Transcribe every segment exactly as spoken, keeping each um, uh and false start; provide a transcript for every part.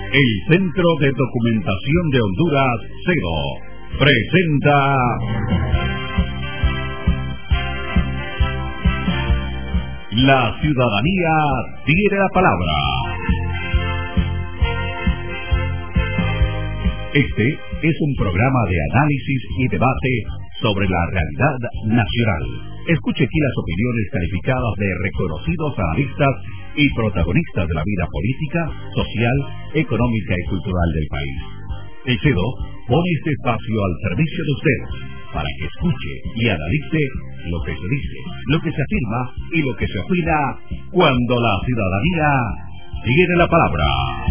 El Centro de Documentación de Honduras, CEDO, presenta La Ciudadanía Tiene la Palabra. Este es un programa de análisis y debate sobre la realidad nacional. Escuche aquí las opiniones calificadas de reconocidos analistas y protagonistas de la vida política, social, económica y cultural del país. El CEDO pone este espacio al servicio de usted para que escuche y analice lo que se dice, lo que se afirma y lo que se opina cuando la ciudadanía tiene la palabra.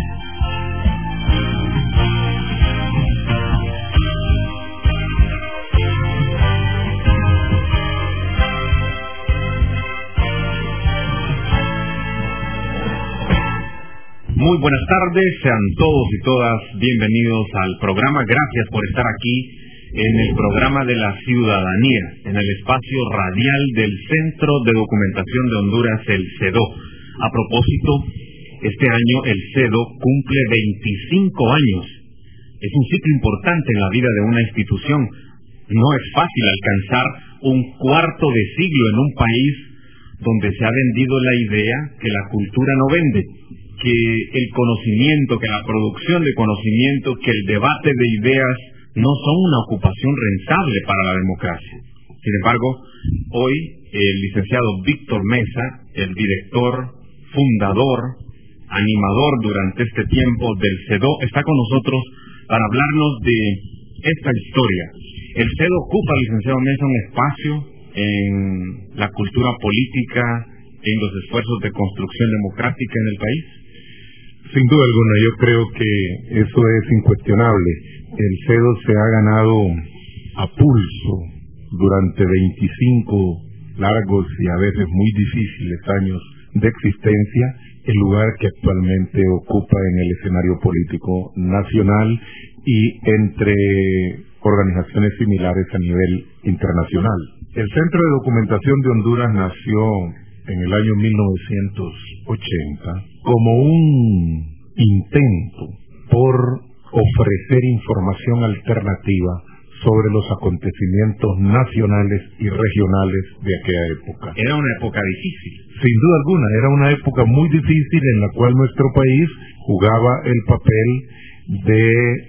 Muy buenas tardes, sean todos y todas bienvenidos al programa. Gracias por estar aquí en el programa de la ciudadanía, en el espacio radial del Centro de Documentación de Honduras, el CEDO. A propósito, este año el CEDO cumple veinticinco años. Es un ciclo importante en la vida de una institución. No es fácil alcanzar un cuarto de siglo en un país donde se ha vendido la idea que la cultura no vende, que el conocimiento, que la producción de conocimiento, que el debate de ideas no son una ocupación rentable para la democracia. Sin embargo, hoy el licenciado Víctor Mesa, el director, fundador, animador durante este tiempo del CEDO, está con nosotros para hablarnos de esta historia. El CEDO ocupa, licenciado Mesa, un espacio en la cultura política, en los esfuerzos de construcción democrática en el país. Sin duda alguna, yo creo que eso es incuestionable. El CEDO se ha ganado a pulso durante veinticinco largos y a veces muy difíciles años de existencia el lugar que actualmente ocupa en el escenario político nacional y entre organizaciones similares a nivel internacional. El Centro de Documentación de Honduras nació en el año mil novecientos ochenta como un intento por ofrecer información alternativa sobre los acontecimientos nacionales y regionales de aquella época. Era una época difícil. Sin duda alguna, era una época muy difícil en la cual nuestro país jugaba el papel de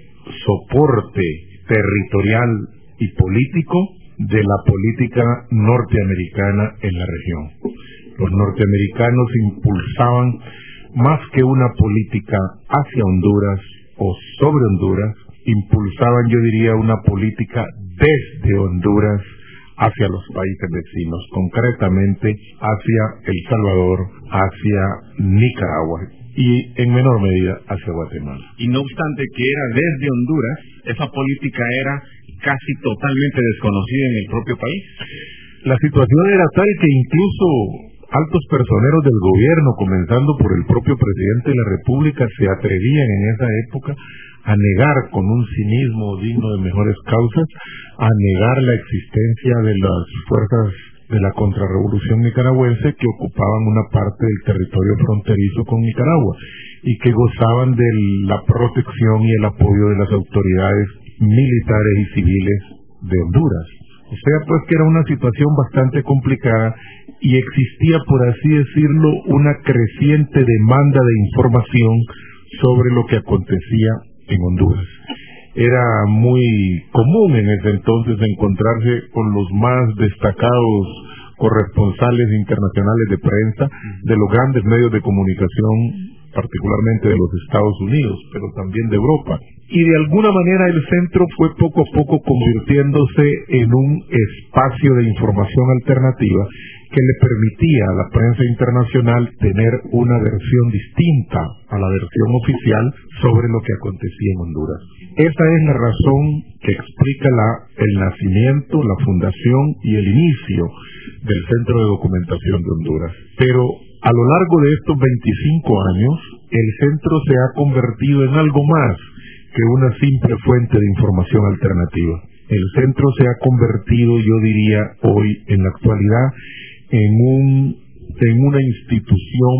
soporte territorial y político de la política norteamericana en la región. Los norteamericanos impulsaban más que una política hacia Honduras o sobre Honduras, impulsaban, yo diría, una política desde Honduras hacia los países vecinos, concretamente hacia El Salvador, hacia Nicaragua y en menor medida hacia Guatemala. Y no obstante que era desde Honduras, esa política era casi totalmente desconocida en el propio país. La situación era tal que incluso altos personeros del gobierno, comenzando por el propio presidente de la República, se atrevían en esa época a negar con un cinismo digno de mejores causas, a negar la existencia de las fuerzas de la contrarrevolución nicaragüense que ocupaban una parte del territorio fronterizo con Nicaragua y que gozaban de la protección y el apoyo de las autoridades militares y civiles de Honduras. O sea, pues que era una situación bastante complicada y existía, por así decirlo, una creciente demanda de información sobre lo que acontecía en Honduras. Era muy común en ese entonces encontrarse con los más destacados corresponsales internacionales de prensa de los grandes medios de comunicación, particularmente de los Estados Unidos, pero también de Europa. Y de alguna manera el centro fue poco a poco convirtiéndose en un espacio de información alternativa que le permitía a la prensa internacional tener una versión distinta a la versión oficial sobre lo que acontecía en Honduras. Esa es la razón que explica la, el nacimiento, la fundación y el inicio del Centro de Documentación de Honduras. Pero a lo largo de estos veinticinco años, el centro se ha convertido en algo más que una simple fuente de información alternativa. El centro se ha convertido, yo diría, hoy, en la actualidad, en un en una institución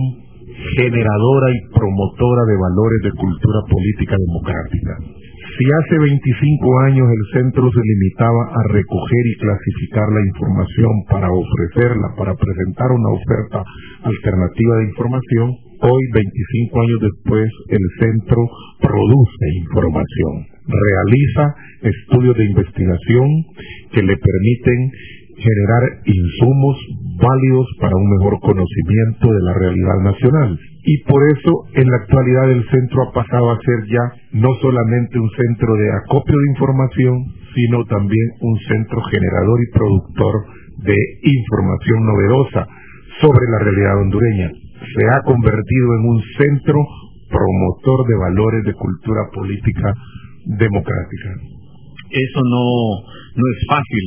generadora y promotora de valores de cultura política democrática. Si hace veinticinco años el centro se limitaba a recoger y clasificar la información para ofrecerla, para presentar una oferta alternativa de información, hoy, veinticinco años después, el centro produce información, realiza estudios de investigación que le permiten generar insumos válidos para un mejor conocimiento de la realidad nacional. Y por eso, en la actualidad, el centro ha pasado a ser ya no solamente un centro de acopio de información, sino también un centro generador y productor de información novedosa sobre la realidad hondureña. Se ha convertido en un centro promotor de valores de cultura política democrática. Eso no, no es fácil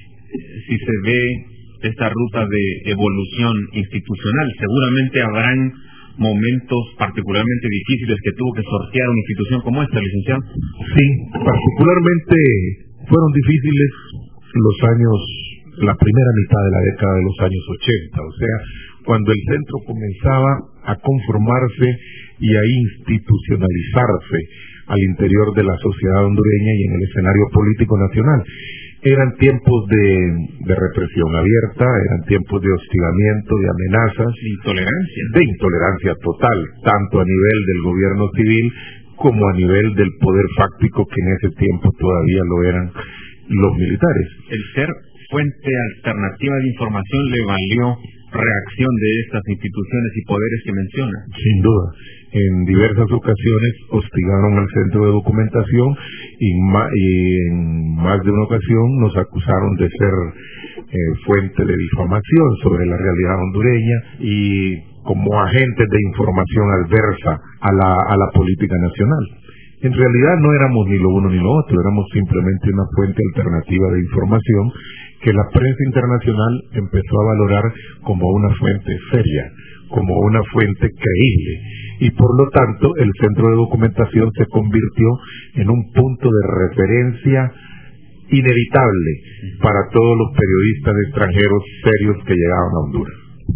si se ve esta ruta de evolución institucional. Seguramente habrán momentos particularmente difíciles que tuvo que sortear una institución como esta, licenciado. Sí, particularmente fueron difíciles los años, la primera mitad de la década de los años ochenta, o sea, cuando el centro comenzaba a conformarse y a institucionalizarse al interior de la sociedad hondureña y en el escenario político nacional. Eran tiempos de, de represión abierta, eran tiempos de hostigamiento, de amenazas, de intolerancia, de intolerancia total, tanto a nivel del gobierno civil como a nivel del poder fáctico, que en ese tiempo todavía lo eran los militares. El ser fuente alternativa de información le valió reacción de estas instituciones y poderes que menciona. Sin duda. En diversas ocasiones hostigaron al centro de documentación y, ma y en más de una ocasión nos acusaron de ser eh, fuente de difamación sobre la realidad hondureña y como agentes de información adversa a la, a la política nacional. En realidad no éramos ni lo uno ni lo otro, éramos simplemente una fuente alternativa de información que la prensa internacional empezó a valorar como una fuente seria, como una fuente creíble, y por lo tanto el centro de documentación se convirtió en un punto de referencia inevitable para todos los periodistas extranjeros serios que llegaban a Honduras.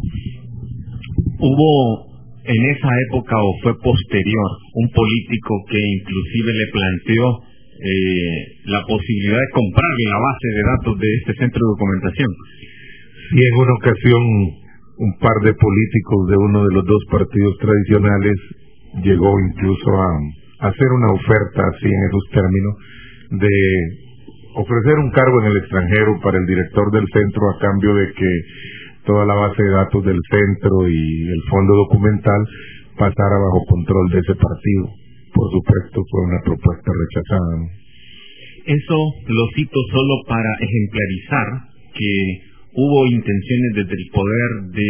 Hubo en esa época, o fue posterior, un político que inclusive le planteó eh, la posibilidad de comprar la base de datos de este centro de documentación. Sí, en una ocasión un par de políticos de uno de los dos partidos tradicionales llegó incluso a, a hacer una oferta así en esos términos de ofrecer un cargo en el extranjero para el director del centro a cambio de que toda la base de datos del centro y el fondo documental pasara bajo control de ese partido. Por supuesto, fue una propuesta rechazada, ¿no? Eso lo cito solo para ejemplarizar que hubo intenciones desde el poder de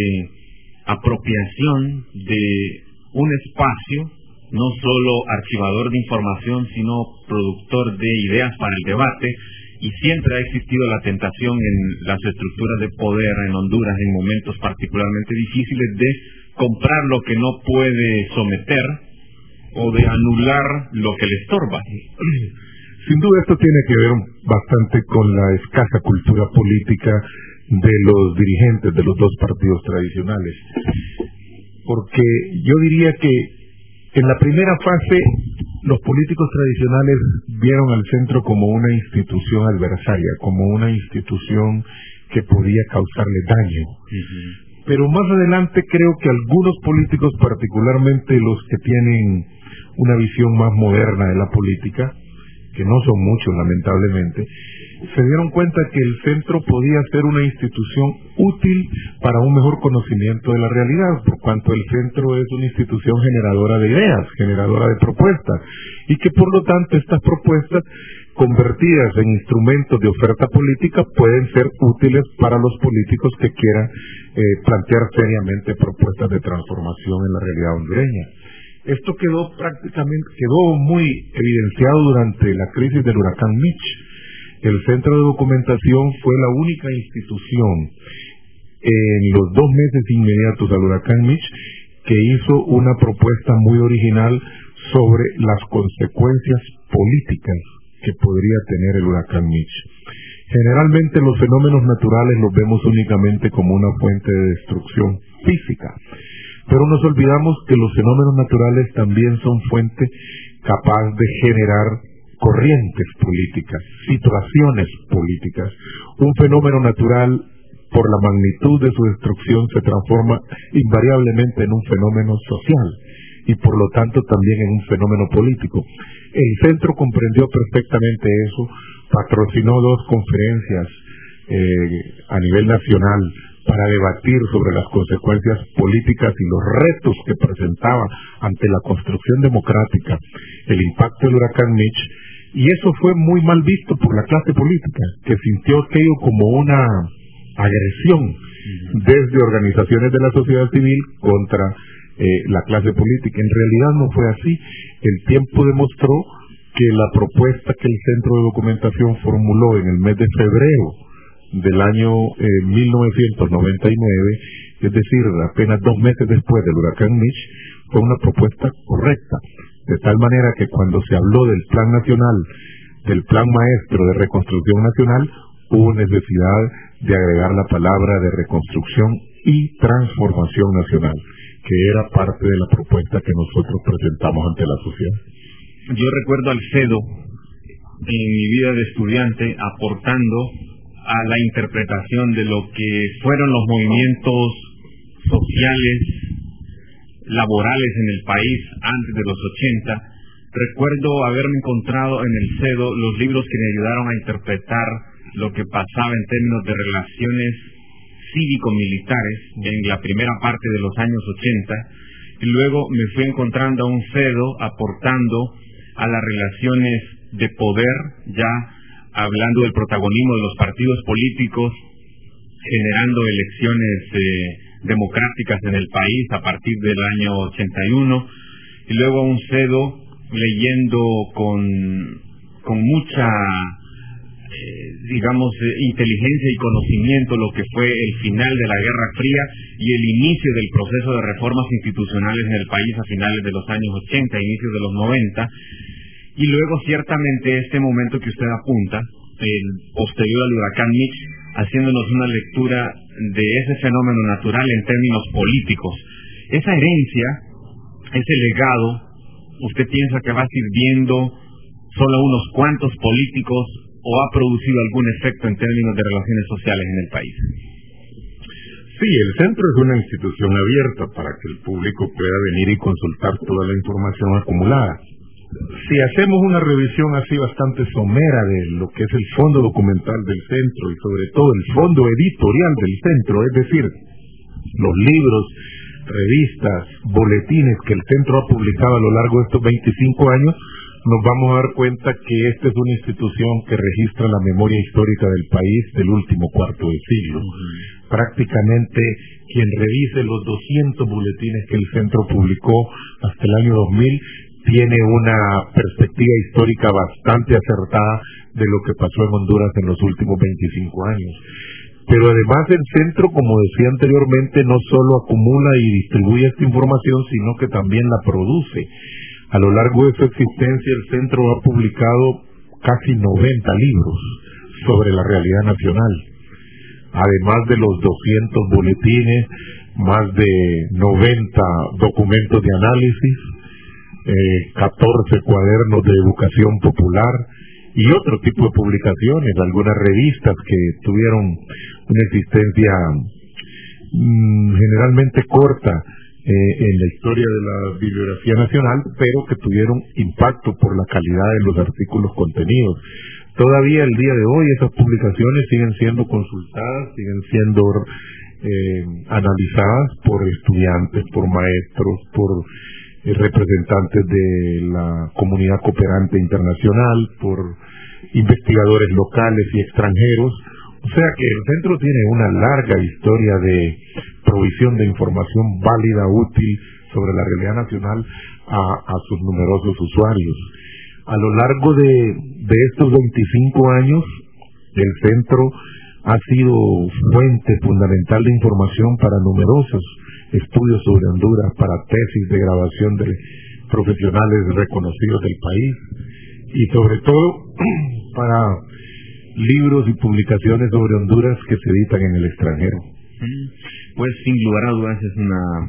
apropiación de un espacio, no solo archivador de información, sino productor de ideas para el debate, y siempre ha existido la tentación en las estructuras de poder en Honduras, en momentos particularmente difíciles, de comprar lo que no puede someter o de anular lo que le estorba. Sin duda esto tiene que ver bastante con la escasa cultura política de los dirigentes de los dos partidos tradicionales, porque yo diría que en la primera fase los políticos tradicionales vieron al centro como una institución adversaria, como una institución que podía causarle daño. Uh-huh. Pero más adelante creo que algunos políticos, particularmente los que tienen una visión más moderna de la política, que no son muchos lamentablemente, se dieron cuenta que el centro podía ser una institución útil para un mejor conocimiento de la realidad, por cuanto el centro es una institución generadora de ideas, generadora de propuestas, y que por lo tanto estas propuestas, convertidas en instrumentos de oferta política, pueden ser útiles para los políticos que quieran eh, plantear seriamente propuestas de transformación en la realidad hondureña. Esto quedó prácticamente, quedó muy evidenciado durante la crisis del huracán Mitch. El Centro de Documentación fue la única institución en los dos meses inmediatos al huracán Mitch que hizo una propuesta muy original sobre las consecuencias políticas que podría tener el huracán Mitch. Generalmente los fenómenos naturales los vemos únicamente como una fuente de destrucción física, pero nos olvidamos que los fenómenos naturales también son fuente capaz de generar corrientes políticas, situaciones políticas. Un fenómeno natural, por la magnitud de su destrucción, se transforma invariablemente en un fenómeno social y por lo tanto también en un fenómeno político. El centro comprendió perfectamente eso, patrocinó dos conferencias eh, a nivel nacional para debatir sobre las consecuencias políticas y los retos que presentaba ante la construcción democrática el impacto del huracán Mitch, y eso fue muy mal visto por la clase política, que sintió aquello como una agresión desde organizaciones de la sociedad civil contra eh, la clase política. En realidad no fue así. El tiempo demostró que la propuesta que el Centro de Documentación formuló en el mes de febrero del año eh, mil novecientos noventa y nueve, es decir, apenas dos meses después del huracán Mitch, fue una propuesta correcta, de tal manera que cuando se habló del plan nacional, del plan maestro de reconstrucción nacional, hubo necesidad de agregar la palabra de reconstrucción y transformación nacional, que era parte de la propuesta que nosotros presentamos ante la sociedad. Yo recuerdo al CEDO en mi vida de estudiante aportando a la interpretación de lo que fueron los movimientos sociales, laborales en el país antes de los ochenta. Recuerdo haberme encontrado en el CEDO los libros que me ayudaron a interpretar lo que pasaba en términos de relaciones cívico-militares en la primera parte de los años ochenta, y luego me fui encontrando a un CEDO aportando a las relaciones de poder, ya hablando del protagonismo de los partidos políticos, generando elecciones eh, democráticas en el país a partir del año ochenta y uno, y luego a un CEDO leyendo con, con mucha, eh, digamos, eh, inteligencia y conocimiento lo que fue el final de la Guerra Fría y el inicio del proceso de reformas institucionales en el país a finales de los años ochenta, inicios de los noventa. Y luego ciertamente este momento que usted apunta, el posterior al huracán Mitch, haciéndonos una lectura de ese fenómeno natural en términos políticos. Esa herencia, ese legado, ¿usted piensa que va sirviendo solo a unos cuantos políticos o ha producido algún efecto en términos de relaciones sociales en el país? Sí, el centro es una institución abierta para que el público pueda venir y consultar toda la información acumulada. Si hacemos una revisión así bastante somera de lo que es el fondo documental del centro y sobre todo el fondo editorial del centro, es decir, los libros, revistas, boletines que el centro ha publicado a lo largo de estos veinticinco años, nos vamos a dar cuenta que esta es una institución que registra la memoria histórica del país del último cuarto de siglo. Uh-huh. Prácticamente quien revise los doscientos boletines que el centro publicó hasta el año dos mil tiene una perspectiva histórica bastante acertada de lo que pasó en Honduras en los últimos veinticinco años. Pero además el centro, como decía anteriormente, no solo acumula y distribuye esta información, sino que también la produce. A lo largo de su existencia, el centro ha publicado casi noventa libros sobre la realidad nacional. Además de los doscientos boletines, más de noventa documentos de análisis, Eh, catorce cuadernos de educación popular y otro tipo de publicaciones, algunas revistas que tuvieron una existencia mmm, generalmente corta eh, en la historia de la bibliografía nacional, pero que tuvieron impacto por la calidad de los artículos contenidos. Todavía el día de hoy esas publicaciones siguen siendo consultadas, siguen siendo eh, analizadas por estudiantes, por maestros, por representantes de la comunidad cooperante internacional, por investigadores locales y extranjeros. O sea que el centro tiene una larga historia de provisión de información válida, útil sobre la realidad nacional a, a sus numerosos usuarios. A lo largo de, de estos veinticinco años, el centro ha sido fuente fundamental de información para numerosos estudios sobre Honduras, para tesis de grabación de profesionales reconocidos del país y sobre todo para libros y publicaciones sobre Honduras que se editan en el extranjero. Pues sin lugar a dudas es una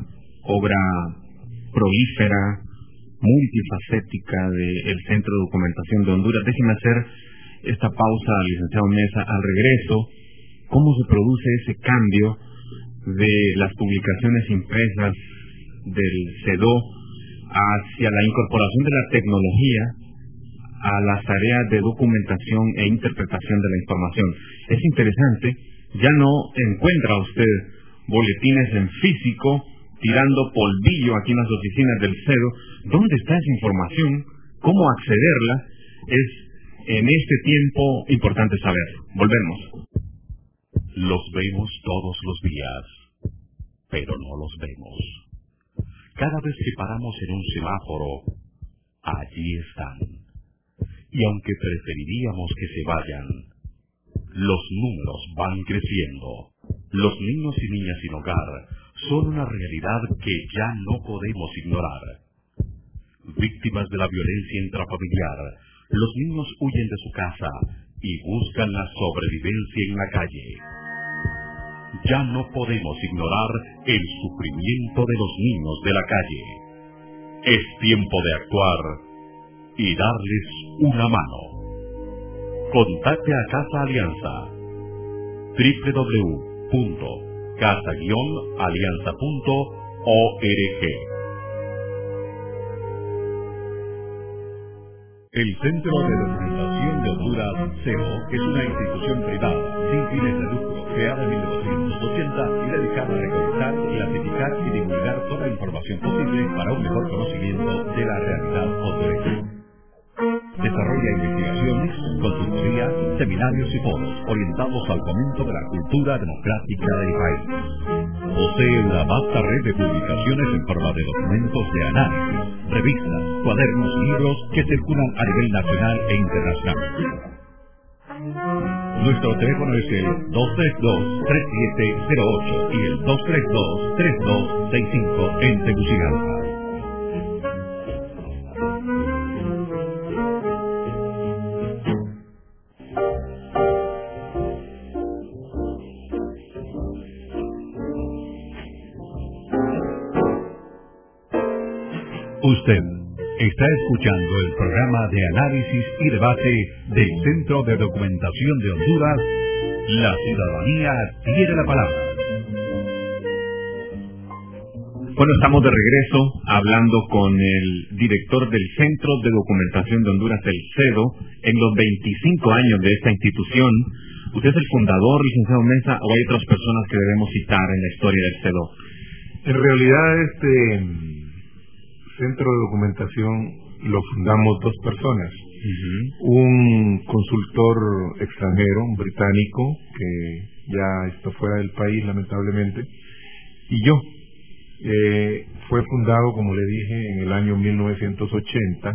obra prolífera, multifacética del Centro de Documentación de Honduras. Déjeme hacer esta pausa, licenciado Mesa. Al regreso, ¿cómo se produce ese cambio de las publicaciones impresas del CEDO hacia la incorporación de la tecnología a las tareas de documentación e interpretación de la información? Es interesante, ya no encuentra usted boletines en físico tirando polvillo aquí en las oficinas del CEDO. ¿Dónde está esa información? ¿Cómo accederla? Es en este tiempo importante saberlo. Volvemos. Los vemos todos los días, pero no los vemos. Cada vez que paramos en un semáforo, allí están. Y aunque preferiríamos que se vayan, los números van creciendo. Los niños y niñas sin hogar son una realidad que ya no podemos ignorar. Víctimas de la violencia intrafamiliar, los niños huyen de su casa y buscan la sobrevivencia en la calle. Ya no podemos ignorar el sufrimiento de los niños de la calle. Es tiempo de actuar y darles una mano. Contacte a Casa Alianza. doble u doble u doble u punto casa alianza punto org. El Centro de Documentación de Honduras, C E O, es una institución privada sin fines de lucro, creada en mil novecientos ochenta y dedicada a recolectar, clasificar y divulgar toda la información posible para un mejor conocimiento de la realidad hondureña. Desarrolla investigaciones, consultorías, seminarios y foros orientados al fomento de la cultura democrática del país. Posee una vasta red de publicaciones en forma de documentos de análisis, revistas, cuadernos y libros que circulan a nivel nacional e internacional. Nuestro teléfono es el dos tres dos, tres siete cero ocho y el dos tres dos, tres dos seis cinco en Tegucigalpa. Usted está escuchando el programa de análisis y debate del Centro de Documentación de Honduras. La ciudadanía tiene la palabra. Bueno, estamos de regreso hablando con el director del Centro de Documentación de Honduras, el CEDO, en los veinticinco años de esta institución. ¿Usted es el fundador, licenciado Mesa, o hay otras personas que debemos citar en la historia del CEDO? En realidad, este Centro de Documentación lo fundamos dos personas. Uh-huh. Un consultor extranjero, un británico, que ya está fuera del país, lamentablemente, y yo. Eh, fue fundado, como le dije, en el año mil novecientos ochenta,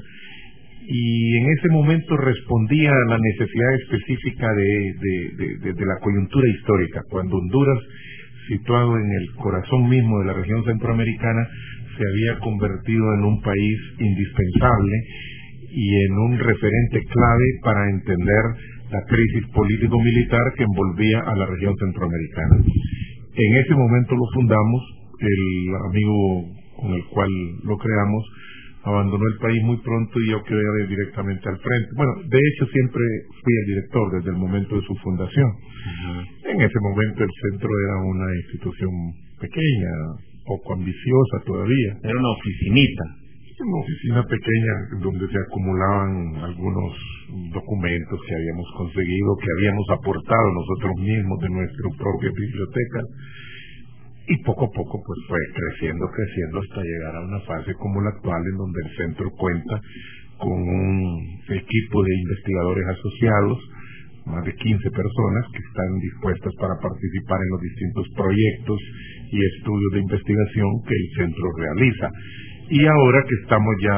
y en ese momento respondía a la necesidad específica de, de, de, de, de la coyuntura histórica, cuando Honduras, situado en el corazón mismo de la región centroamericana, se había convertido en un país indispensable y en un referente clave para entender la crisis político-militar que envolvía a la región centroamericana. En ese momento lo fundamos. El amigo con el cual lo creamos abandonó el país muy pronto y yo quedé directamente al frente. Bueno, de hecho siempre fui el director desde el momento de su fundación. Uh-huh. En ese momento el centro era una institución pequeña, poco ambiciosa todavía. Era una oficinita. Una oficina pequeña donde se acumulaban algunos documentos que habíamos conseguido, que habíamos aportado nosotros mismos de nuestra propia biblioteca. Y poco a poco pues fue creciendo, creciendo hasta llegar a una fase como la actual, en donde el centro cuenta con un equipo de investigadores asociados, más de quince personas que están dispuestas para participar en los distintos proyectos y estudios de investigación que el centro realiza. Y ahora que estamos ya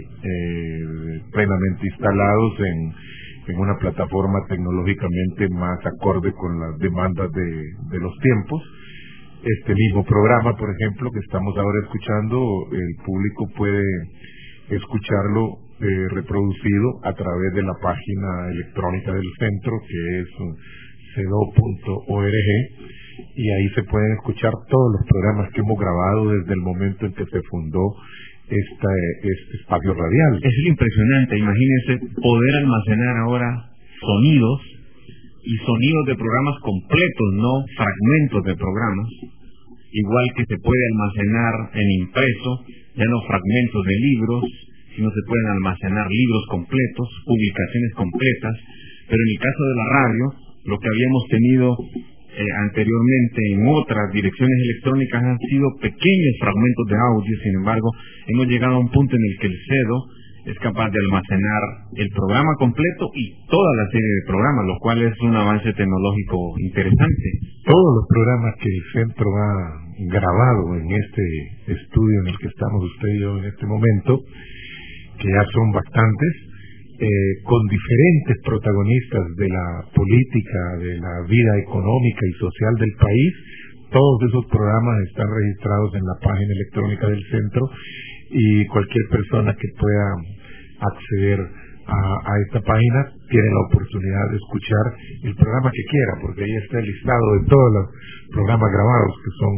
eh, plenamente instalados en, en una plataforma tecnológicamente más acorde con las demandas de, de los tiempos, este mismo programa, por ejemplo, que estamos ahora escuchando, el público puede escucharlo eh, reproducido a través de la página electrónica del centro, que es cedo punto org, y ahí se pueden escuchar todos los programas que hemos grabado desde el momento en que se fundó esta, este espacio radial. Es impresionante, imagínense poder almacenar ahora sonidos y sonidos de programas completos, no fragmentos de programas, igual que se puede almacenar en impreso, ya no fragmentos de libros, sino se pueden almacenar libros completos, publicaciones completas, pero en el caso de la radio, lo que habíamos tenido eh, anteriormente en otras direcciones electrónicas han sido pequeños fragmentos de audio. Sin embargo, hemos llegado a un punto en el que el CEDO es capaz de almacenar el programa completo y toda la serie de programas, lo cual es un avance tecnológico interesante. Todos los programas que el centro ha grabado en este estudio en el que estamos usted y yo en este momento, que ya son bastantes, eh, con diferentes protagonistas de la política, de la vida económica y social del país, todos esos programas están registrados en la página electrónica del centro y cualquier persona que pueda acceder a, a esta página tiene la oportunidad de escuchar el programa que quiera, porque ahí está el listado de todos los programas grabados, que son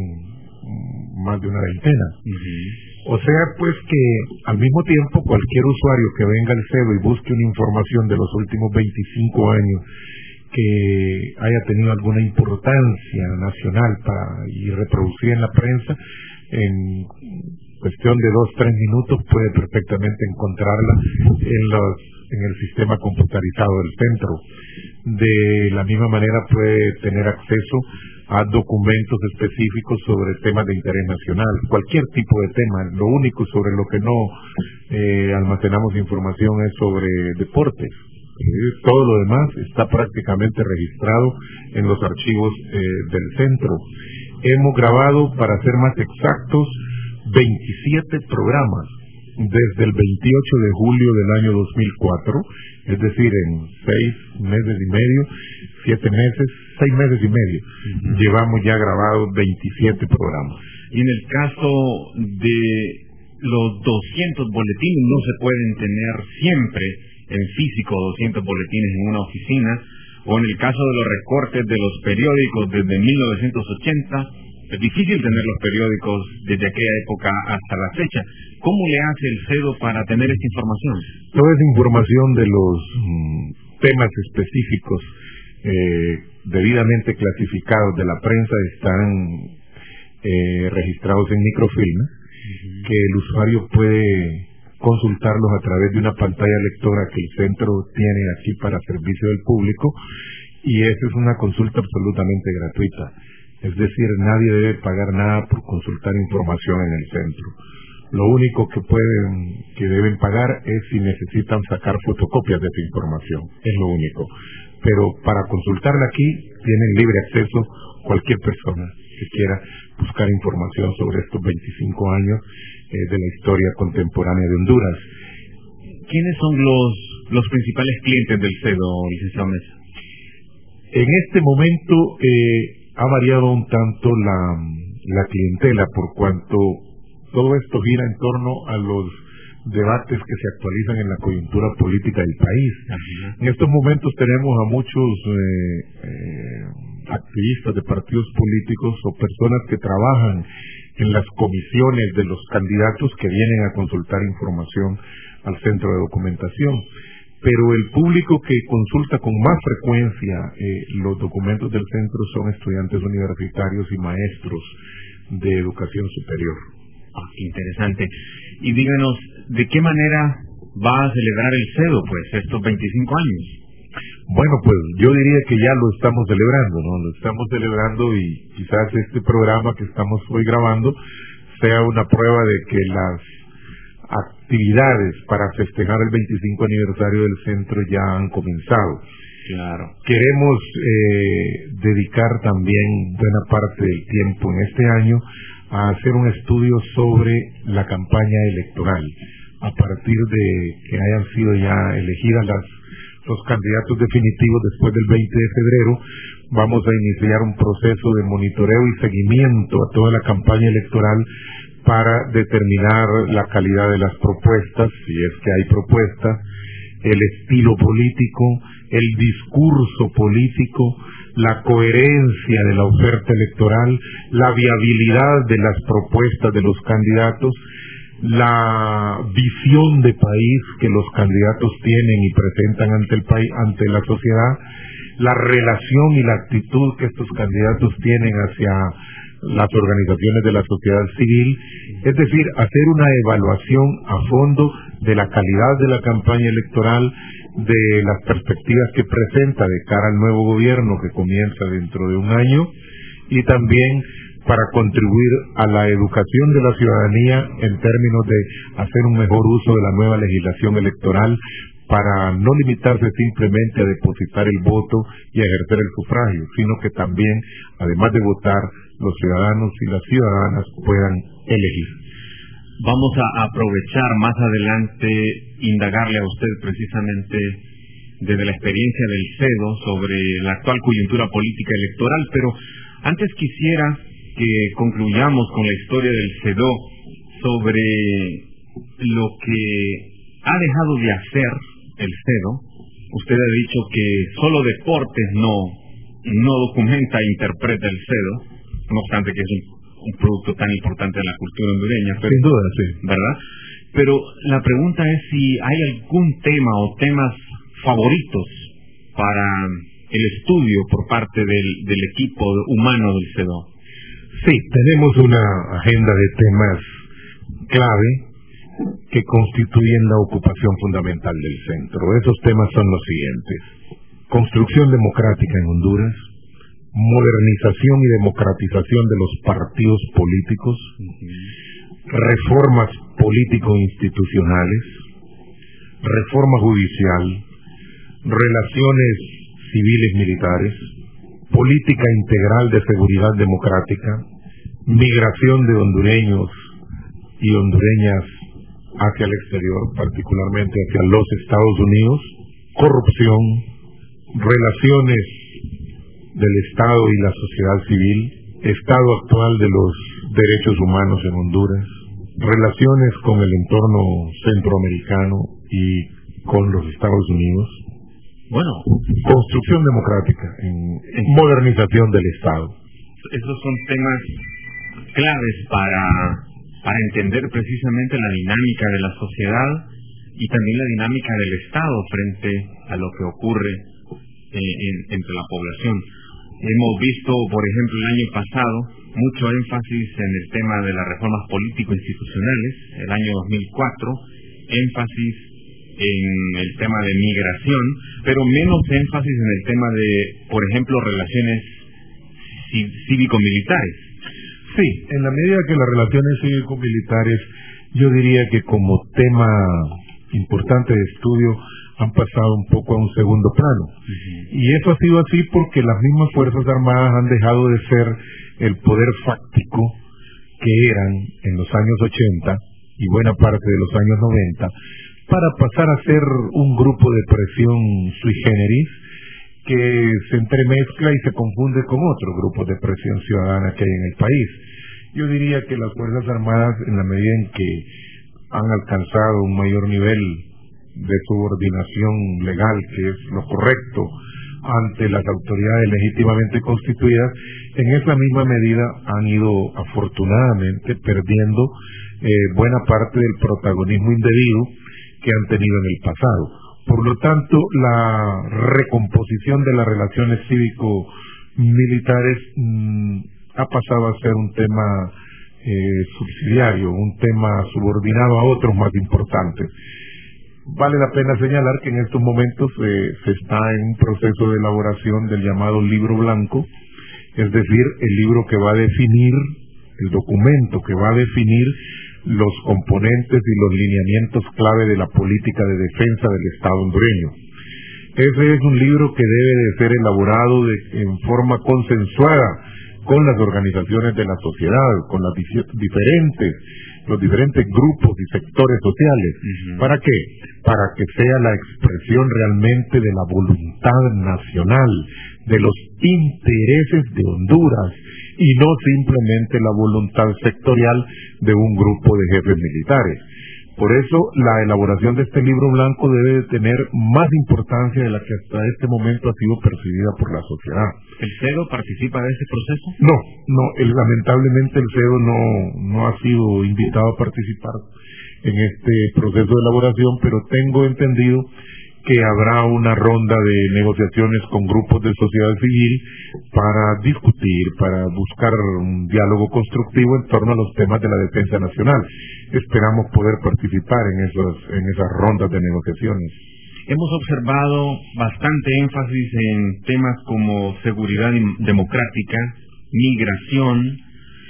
más de una veintena. Uh-huh. O sea, pues que al mismo tiempo cualquier usuario que venga al CEDO y busque una información de los últimos veinticinco años que haya tenido alguna importancia nacional para y reproducida en la prensa, en cuestión de dos, tres minutos puede perfectamente encontrarla en los en el sistema computarizado del centro. De la misma manera puede tener acceso a documentos específicos sobre temas de interés nacional, cualquier tipo de tema. Lo único sobre lo que no eh, almacenamos información es sobre deportes. Eh, todo lo demás está prácticamente registrado en los archivos eh, del centro. Hemos grabado, para ser más exactos, veintisiete programas desde el veintiocho de julio del año dos mil cuatro, es decir, en seis meses y medio, siete meses, seis meses y medio, uh-huh. llevamos ya grabados veintisiete programas. Y en el caso de los doscientos boletines, no se pueden tener siempre en físico doscientos boletines en una oficina, o en el caso de los recortes de los periódicos desde mil novecientos ochenta, es difícil tener los periódicos desde aquella época hasta la fecha. ¿Cómo le hace el CEDO para tener esta información? Toda esa información de los mm, temas específicos eh, debidamente clasificados de la prensa están eh, registrados en microfilm, uh-huh. que el usuario puede consultarlos a través de una pantalla lectora que el centro tiene aquí para servicio del público, y esa es una consulta absolutamente gratuita. Es decir, nadie debe pagar nada por consultar información en el centro. Lo único que pueden, que deben pagar es si necesitan sacar fotocopias de esa información. Es lo único. Pero para consultarla aquí, tienen libre acceso cualquier persona que quiera buscar información sobre estos veinticinco años eh, de la historia contemporánea de Honduras. ¿Quiénes son los, los principales clientes del CEDO, licenciado Mesa? En este momento, eh, ha variado un tanto la, la clientela, por cuanto todo esto gira en torno a los debates que se actualizan en la coyuntura política del país. Uh-huh. En estos momentos tenemos a muchos eh, eh, activistas de partidos políticos o personas que trabajan en las comisiones de los candidatos que vienen a consultar información al centro de documentación. Pero el público que consulta con más frecuencia eh, los documentos del centro son estudiantes universitarios y maestros de educación superior. Ah, interesante. Y díganos, ¿de qué manera va a celebrar el CEDO, pues, estos veinticinco años? Bueno, pues yo diría que ya lo estamos celebrando, ¿no? Lo estamos celebrando, y quizás este programa que estamos hoy grabando sea una prueba de que las actividades para festejar el veinticinco aniversario del centro ya han comenzado. Claro. Queremos eh, dedicar también buena parte del tiempo en este año a hacer un estudio sobre la campaña electoral. A partir de que hayan sido ya elegidas las, los candidatos definitivos después del veinte de febrero, vamos a iniciar un proceso de monitoreo y seguimiento a toda la campaña electoral para determinar la calidad de las propuestas, si es que hay propuestas, el estilo político, el discurso político, la coherencia de la oferta electoral, la viabilidad de las propuestas de los candidatos, la visión de país que los candidatos tienen y presentan ante el país, ante la sociedad, la relación y la actitud que estos candidatos tienen hacia las organizaciones de la sociedad civil, es decir, hacer una evaluación a fondo de la calidad de la campaña electoral, de las perspectivas que presenta de cara al nuevo gobierno que comienza dentro de un año, y también para contribuir a la educación de la ciudadanía en términos de hacer un mejor uso de la nueva legislación electoral, para no limitarse simplemente a depositar el voto y a ejercer el sufragio, sino que también, además de votar, los ciudadanos y las ciudadanas puedan elegir. Vamos a aprovechar más adelante, indagarle a usted precisamente desde la experiencia del CEDO sobre la actual coyuntura política electoral, pero antes quisiera que concluyamos con la historia del CEDO sobre lo que ha dejado de hacer el CEDO. Usted ha dicho que solo deportes no, no documenta e interpreta el CEDO, no obstante que es un, un producto tan importante de la cultura hondureña. Pero, sin duda, sí. ¿Verdad? Pero la pregunta es si hay algún tema o temas favoritos para el estudio por parte del, del equipo humano del CEDO. Sí, tenemos una agenda de temas clave que constituyen la ocupación fundamental del centro. Esos temas son los siguientes: construcción democrática en Honduras, modernización y democratización de los partidos políticos, reformas político-institucionales, reforma judicial, relaciones civiles militares, política integral de seguridad democrática, migración de hondureños y hondureñas hacia el exterior, particularmente hacia los Estados Unidos, corrupción, relaciones del Estado y la sociedad civil, estado actual de los derechos humanos en Honduras, relaciones con el entorno centroamericano y con los Estados Unidos, bueno, construcción democrática, en, en modernización del Estado. Esos son temas claves para, para entender precisamente la dinámica de la sociedad y también la dinámica del Estado frente a lo que ocurre eh, en, entre la población. Hemos visto, por ejemplo, el año pasado, mucho énfasis en el tema de las reformas político-institucionales, el año dos mil cuatro, énfasis en el tema de migración, pero menos énfasis en el tema de, por ejemplo, relaciones cívico-militares. Sí, en la medida que las relaciones cívico-militares, yo diría que como tema importante de estudio, han pasado un poco a un segundo plano. Uh-huh. Y eso ha sido así porque las mismas Fuerzas Armadas han dejado de ser el poder fáctico que eran en los años ochenta y buena parte de los años noventa, para pasar a ser un grupo de presión sui generis que se entremezcla y se confunde con otros grupos de presión ciudadana que hay en el país. Yo diría que las Fuerzas Armadas, en la medida en que han alcanzado un mayor nivel de subordinación legal, que es lo correcto ante las autoridades legítimamente constituidas, en esa misma medida han ido afortunadamente perdiendo eh, buena parte del protagonismo indebido que han tenido en el pasado. Por lo tanto, la recomposición de las relaciones cívico-militares mmm, ha pasado a ser un tema eh, subsidiario, un tema subordinado a otros más importantes. Vale la pena señalar que en estos momentos eh, se está en un proceso de elaboración del llamado libro blanco, es decir, el libro que va a definir, el documento que va a definir los componentes y los lineamientos clave de la política de defensa del Estado hondureño. Ese es un libro que debe de ser elaborado de, en forma consensuada con las organizaciones de la sociedad, con las diferentes, los diferentes grupos y sectores sociales. Uh-huh. ¿Para qué? Para que sea la expresión realmente de la voluntad nacional, de los intereses de Honduras, y no simplemente la voluntad sectorial de un grupo de jefes militares. Por eso la elaboración de este libro blanco debe tener más importancia de la que hasta este momento ha sido percibida por la sociedad. ¿El CEDO participa de ese proceso? No, no, el, lamentablemente el CEDO no, no ha sido invitado a participar en este proceso de elaboración, pero tengo entendido que habrá una ronda de negociaciones con grupos de sociedad civil para discutir, para buscar un diálogo constructivo en torno a los temas de la defensa nacional. Esperamos poder participar en esos, en esas rondas de negociaciones. Hemos observado bastante énfasis en temas como seguridad democrática, migración,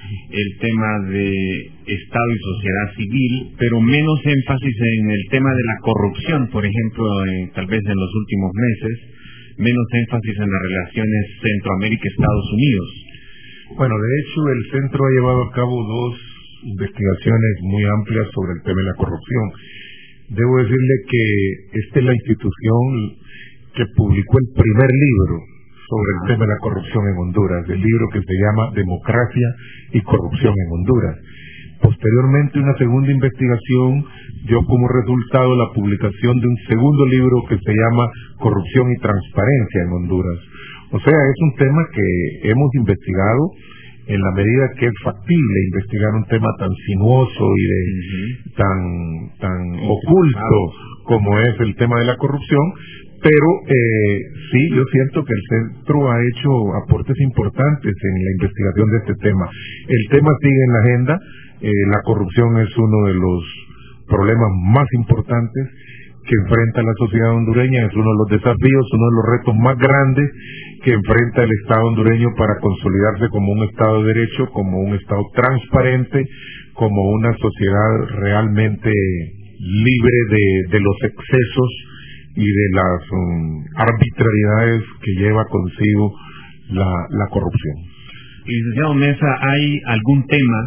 el tema de Estado y sociedad civil, pero menos énfasis en el tema de la corrupción, por ejemplo, en, tal vez en los últimos meses, menos énfasis en las relaciones Centroamérica-Estados Unidos. Bueno, de hecho, el centro ha llevado a cabo dos investigaciones muy amplias sobre el tema de la corrupción. Debo decirle que esta es la institución que publicó el primer libro sobre el tema de la corrupción en Honduras, el libro que se llama Democracia y Corrupción en Honduras. Posteriormente, una segunda investigación dio como resultado la publicación de un segundo libro que se llama Corrupción y Transparencia en Honduras. O sea, es un tema que hemos investigado en la medida que es factible investigar un tema tan sinuoso y de, uh-huh. tan, tan oculto como es el tema de la corrupción. Pero eh, sí, yo siento que el centro ha hecho aportes importantes en la investigación de este tema. El tema sigue en la agenda, eh, la corrupción es uno de los problemas más importantes que enfrenta la sociedad hondureña, es uno de los desafíos, uno de los retos más grandes que enfrenta el Estado hondureño para consolidarse como un Estado de Derecho, como un Estado transparente, como una sociedad realmente libre de, de los excesos y de las um, arbitrariedades que lleva consigo la, la corrupción. Licenciado Mesa, ¿hay algún tema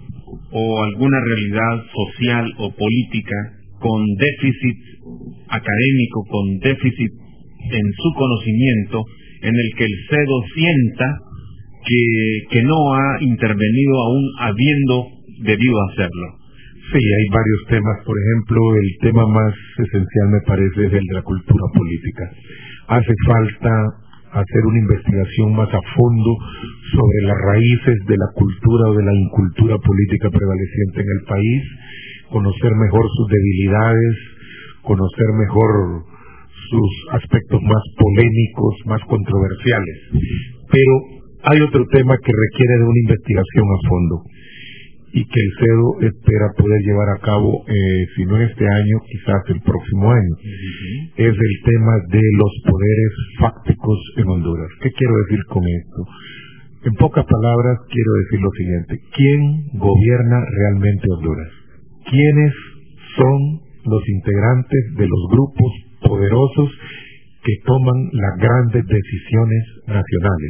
o alguna realidad social o política con déficit académico, con déficit en su conocimiento, en el que el CEDO sienta que, que no ha intervenido aún habiendo debido hacerlo? Sí, hay varios temas. Por ejemplo, el tema más esencial me parece es el de la cultura política. Hace falta hacer una investigación más a fondo sobre las raíces de la cultura o de la incultura política prevaleciente en el país, conocer mejor sus debilidades, conocer mejor sus aspectos más polémicos, más controversiales. Pero hay otro tema que requiere de una investigación a fondo y que el CEDO espera poder llevar a cabo, eh, si no este año, quizás el próximo año. Uh-huh. Es el tema de los poderes fácticos en Honduras. ¿Qué quiero decir con esto? En pocas palabras, quiero decir lo siguiente. ¿Quién gobierna realmente Honduras? ¿Quiénes son los integrantes de los grupos poderosos que toman las grandes decisiones nacionales?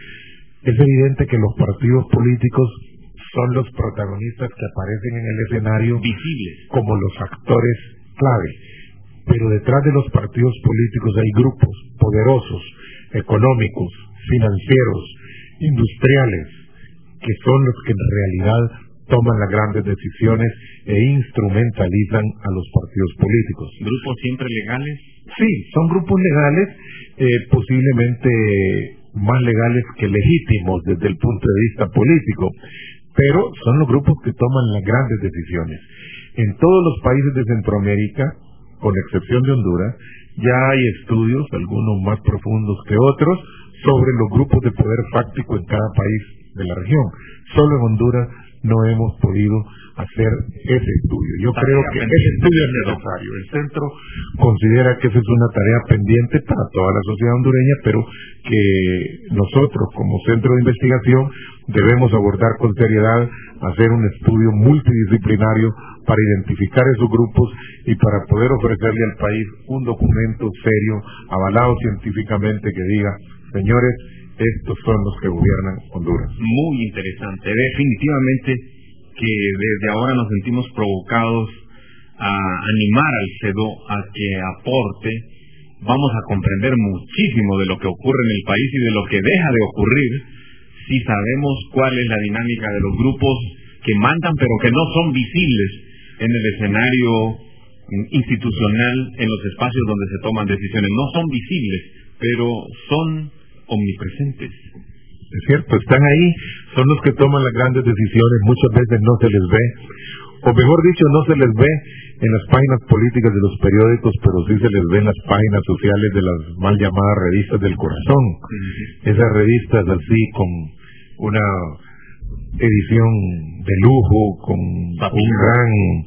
Es evidente que los partidos políticos son los protagonistas que aparecen en el escenario visibles como los actores clave, pero detrás de los partidos políticos hay grupos poderosos, económicos, financieros, industriales, que son los que en realidad toman las grandes decisiones e instrumentalizan a los partidos políticos. ¿Grupos siempre legales? Sí, son grupos legales, eh, posiblemente más legales que legítimos desde el punto de vista político, pero son los grupos que toman las grandes decisiones. En todos los países de Centroamérica, con excepción de Honduras, ya hay estudios, algunos más profundos que otros, sobre los grupos de poder fáctico en cada país de la región. Solo en Honduras no hemos podido hacer ese estudio. Yo creo que ese estudio es necesario. El centro considera que esa es una tarea pendiente para toda la sociedad hondureña, pero que nosotros como centro de investigación debemos abordar con seriedad, hacer un estudio multidisciplinario para identificar esos grupos y para poder ofrecerle al país un documento serio, avalado científicamente, que diga, señores, estos son los que gobiernan Honduras. Muy interesante. Definitivamente que desde ahora nos sentimos provocados a animar al CEDO a que aporte. Vamos a comprender muchísimo de lo que ocurre en el país y de lo que deja de ocurrir si sabemos cuál es la dinámica de los grupos que mandan pero que no son visibles en el escenario institucional, en los espacios donde se toman decisiones. No son visibles, pero son omnipresentes. Es cierto, están ahí, son los que toman las grandes decisiones, muchas veces no se les ve, o mejor dicho, no se les ve en las páginas políticas de los periódicos, pero sí se les ve en las páginas sociales de las mal llamadas revistas del corazón. Sí. Esas revistas así, con una edición de lujo, con Papi. un gran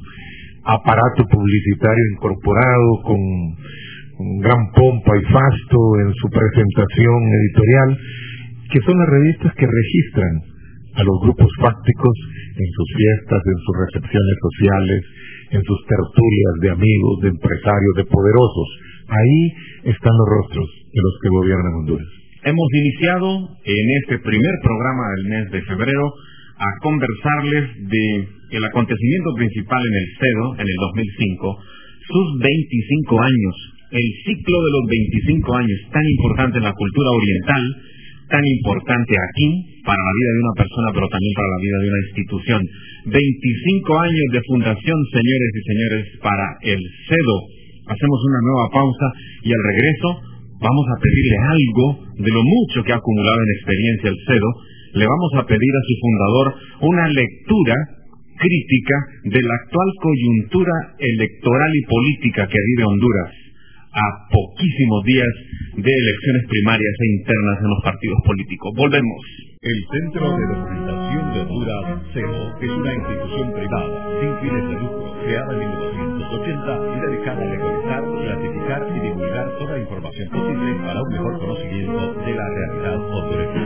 aparato publicitario incorporado, con un gran pompa y fasto en su presentación editorial, que son las revistas que registran a los grupos fácticos en sus fiestas, en sus recepciones sociales, en sus tertulias de amigos, de empresarios, de poderosos. Ahí están los rostros de los que gobiernan Honduras. Hemos iniciado en este primer programa del mes de febrero a conversarles de el acontecimiento principal en el CEDO en el dos mil cinco, sus veinticinco años, el ciclo de los veinticinco años tan importante en la cultura oriental, tan importante aquí para la vida de una persona, pero también para la vida de una institución. veinticinco años de fundación, señores y señores, para el CEDO. Hacemos una nueva pausa y al regreso vamos a pedirle algo de lo mucho que ha acumulado en experiencia el CEDO. Le vamos a pedir a su fundador una lectura crítica de la actual coyuntura electoral y política que vive Honduras a poquísimos días de elecciones primarias e internas en los partidos políticos. Volvemos. El Centro de Documentación de Honduras, CEDO, es una institución privada sin fines de lucro, creada en mil novecientos ochenta y dedicada a recolectar, clasificar y divulgar toda la información posible para un mejor conocimiento de la realidad hondureña.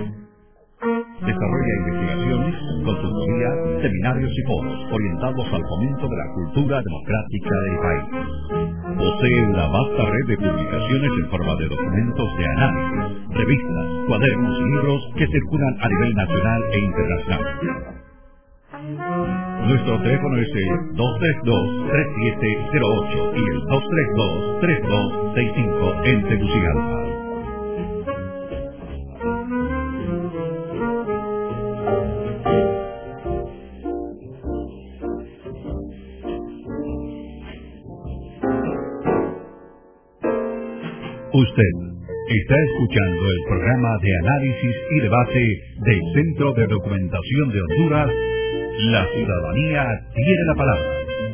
Desarrolla investigaciones, consultoría, seminarios y foros orientados al fomento de la cultura democrática del país. Posee una vasta red de publicaciones en forma de documentos de análisis, revistas, cuadernos y libros que circulan a nivel nacional e internacional. Nuestro teléfono es el dos tres dos, tres siete cero ocho y el dos tres dos, tres dos seis cinco en Tegucigalpa. Usted está escuchando el programa de análisis y debate del Centro de Documentación de Honduras. La ciudadanía tiene la palabra.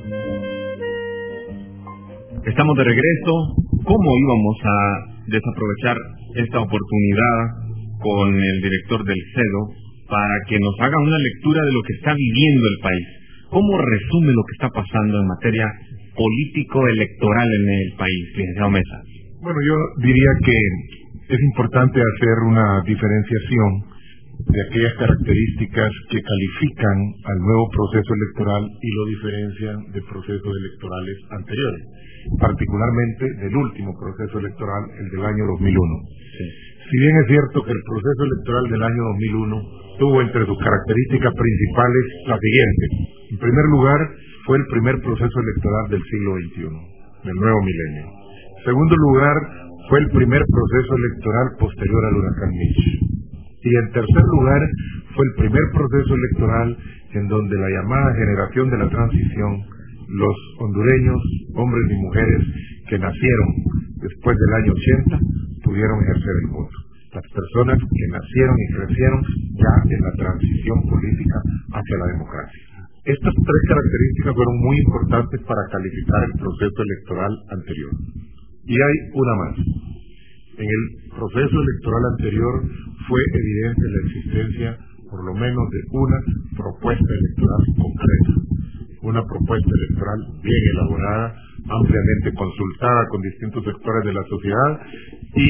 Estamos de regreso. ¿Cómo íbamos a desaprovechar esta oportunidad con el director del CEDO para que nos haga una lectura de lo que está viviendo el país? ¿Cómo resume lo que está pasando en materia político-electoral en el país, licenciado Mesa? Bueno, yo diría que es importante hacer una diferenciación de aquellas características que califican al nuevo proceso electoral y lo diferencian de procesos electorales anteriores, particularmente del último proceso electoral, el del año dos mil uno. Sí. Si bien es cierto que el proceso electoral del año dos mil uno tuvo entre sus características principales las siguientes. En primer lugar, fue el primer proceso electoral del siglo veintiuno, del nuevo milenio. En segundo lugar, fue el primer proceso electoral posterior al huracán Mitch. Y en tercer lugar, fue el primer proceso electoral en donde la llamada generación de la transición, los hondureños, hombres y mujeres que nacieron después del año ochenta, pudieron ejercer el voto. Las personas que nacieron y crecieron ya en la transición política hacia la democracia. Estas tres características fueron muy importantes para calificar el proceso electoral anterior. Y hay una más. En el proceso electoral anterior fue evidente la existencia, por lo menos, de una propuesta electoral concreta. Una propuesta electoral bien elaborada, ampliamente consultada con distintos sectores de la sociedad y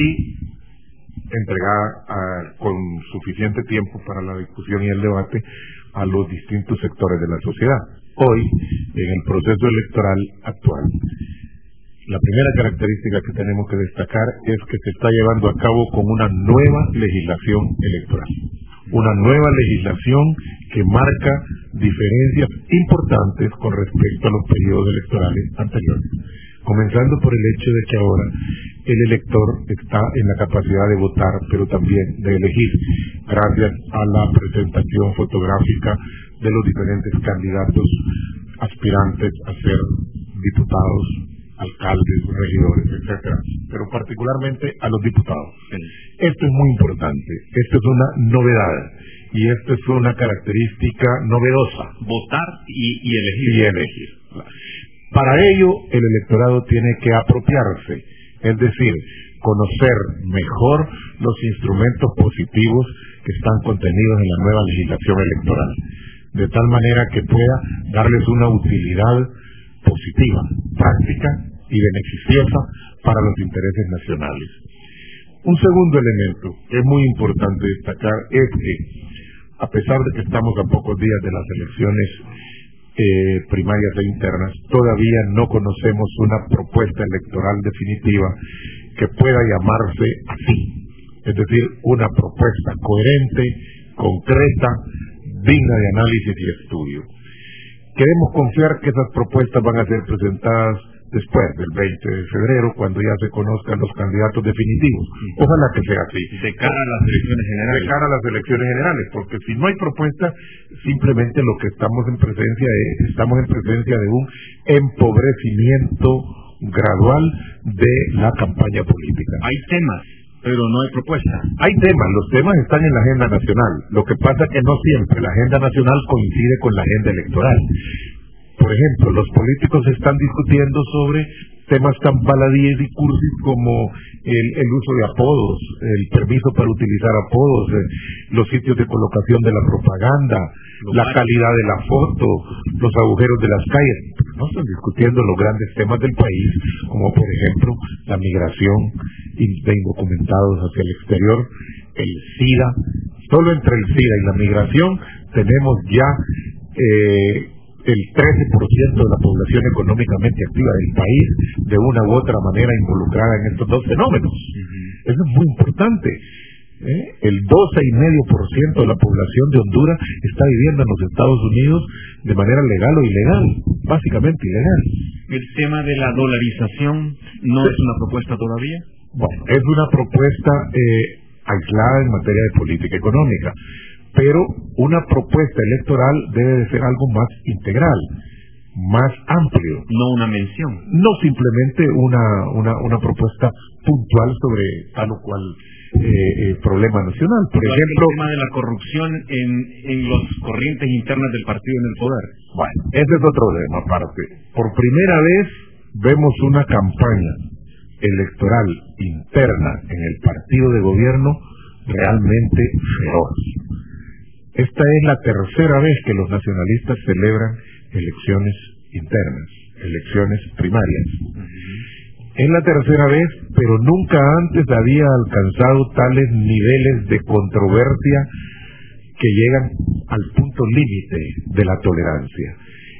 entregada a, con suficiente tiempo para la discusión y el debate a los distintos sectores de la sociedad. Hoy, en el proceso electoral actual, la primera característica que tenemos que destacar es que se está llevando a cabo con una nueva legislación electoral. Una nueva legislación que marca diferencias importantes con respecto a los periodos electorales anteriores. Comenzando por el hecho de que ahora el elector está en la capacidad de votar, pero también de elegir, gracias a la presentación fotográfica de los diferentes candidatos aspirantes a ser diputados, alcaldes, regidores, etcétera, pero particularmente a los diputados. Sí. Esto es muy importante, esto es una novedad y esto es una característica novedosa. Votar y, y elegir. Y elegir. Para ello, el electorado tiene que apropiarse, es decir, conocer mejor los instrumentos positivos que están contenidos en la nueva legislación electoral, de tal manera que pueda darles una utilidad positiva, práctica y beneficiosa para los intereses nacionales. Un segundo elemento que es muy importante destacar es que, a pesar de que estamos a pocos días de las elecciones eh, primarias e internas, todavía no conocemos una propuesta electoral definitiva que pueda llamarse así, es decir, una propuesta coherente, concreta, digna de análisis y estudio. Queremos confiar que esas propuestas van a ser presentadas después del veinte de febrero, cuando ya se conozcan los candidatos definitivos. Ojalá que sea así. De cara a las elecciones generales. De cara a las elecciones generales, porque si no hay propuesta, simplemente lo que estamos en presencia es, estamos en presencia de un empobrecimiento gradual de la campaña política. Hay temas, pero no hay propuesta. Hay temas, los temas están en la agenda nacional. Lo que pasa es que no siempre la agenda nacional coincide con la agenda electoral. Por ejemplo, los políticos están discutiendo sobre temas tan baladíes y cursis como el, el uso de apodos, el permiso para utilizar apodos, eh, los sitios de colocación de la propaganda, los la barrios, calidad de la foto, los agujeros de las calles. No están discutiendo los grandes temas del país, como por ejemplo la migración de indocumentados hacia el exterior, el SIDA. Solo entre el SIDA y la migración tenemos ya eh, el trece por ciento de la población económicamente activa del país de una u otra manera involucrada en estos dos fenómenos. Uh-huh. Eso es muy importante. ¿eh? El doce coma cinco por ciento de la población de Honduras está viviendo en los Estados Unidos de manera legal o ilegal, básicamente ilegal. ¿El tema de la dolarización no sí. es una propuesta todavía? Bueno, es una propuesta eh, aislada en materia de política económica, pero una propuesta electoral debe de ser algo más integral, más amplio. No una mención. No simplemente una, una, una propuesta puntual sobre tal o cual eh, eh, problema nacional. Por Igual ejemplo, el tema de la corrupción en, en los corrientes internas del partido en el poder. Bueno, ese es otro tema aparte. Por primera vez vemos una campaña electoral interna en el partido de gobierno realmente feroz. Esta es la tercera vez que los nacionalistas celebran elecciones internas, elecciones primarias. Uh-huh. Es la tercera vez, pero nunca antes había alcanzado tales niveles de controversia que llegan al punto límite de la tolerancia.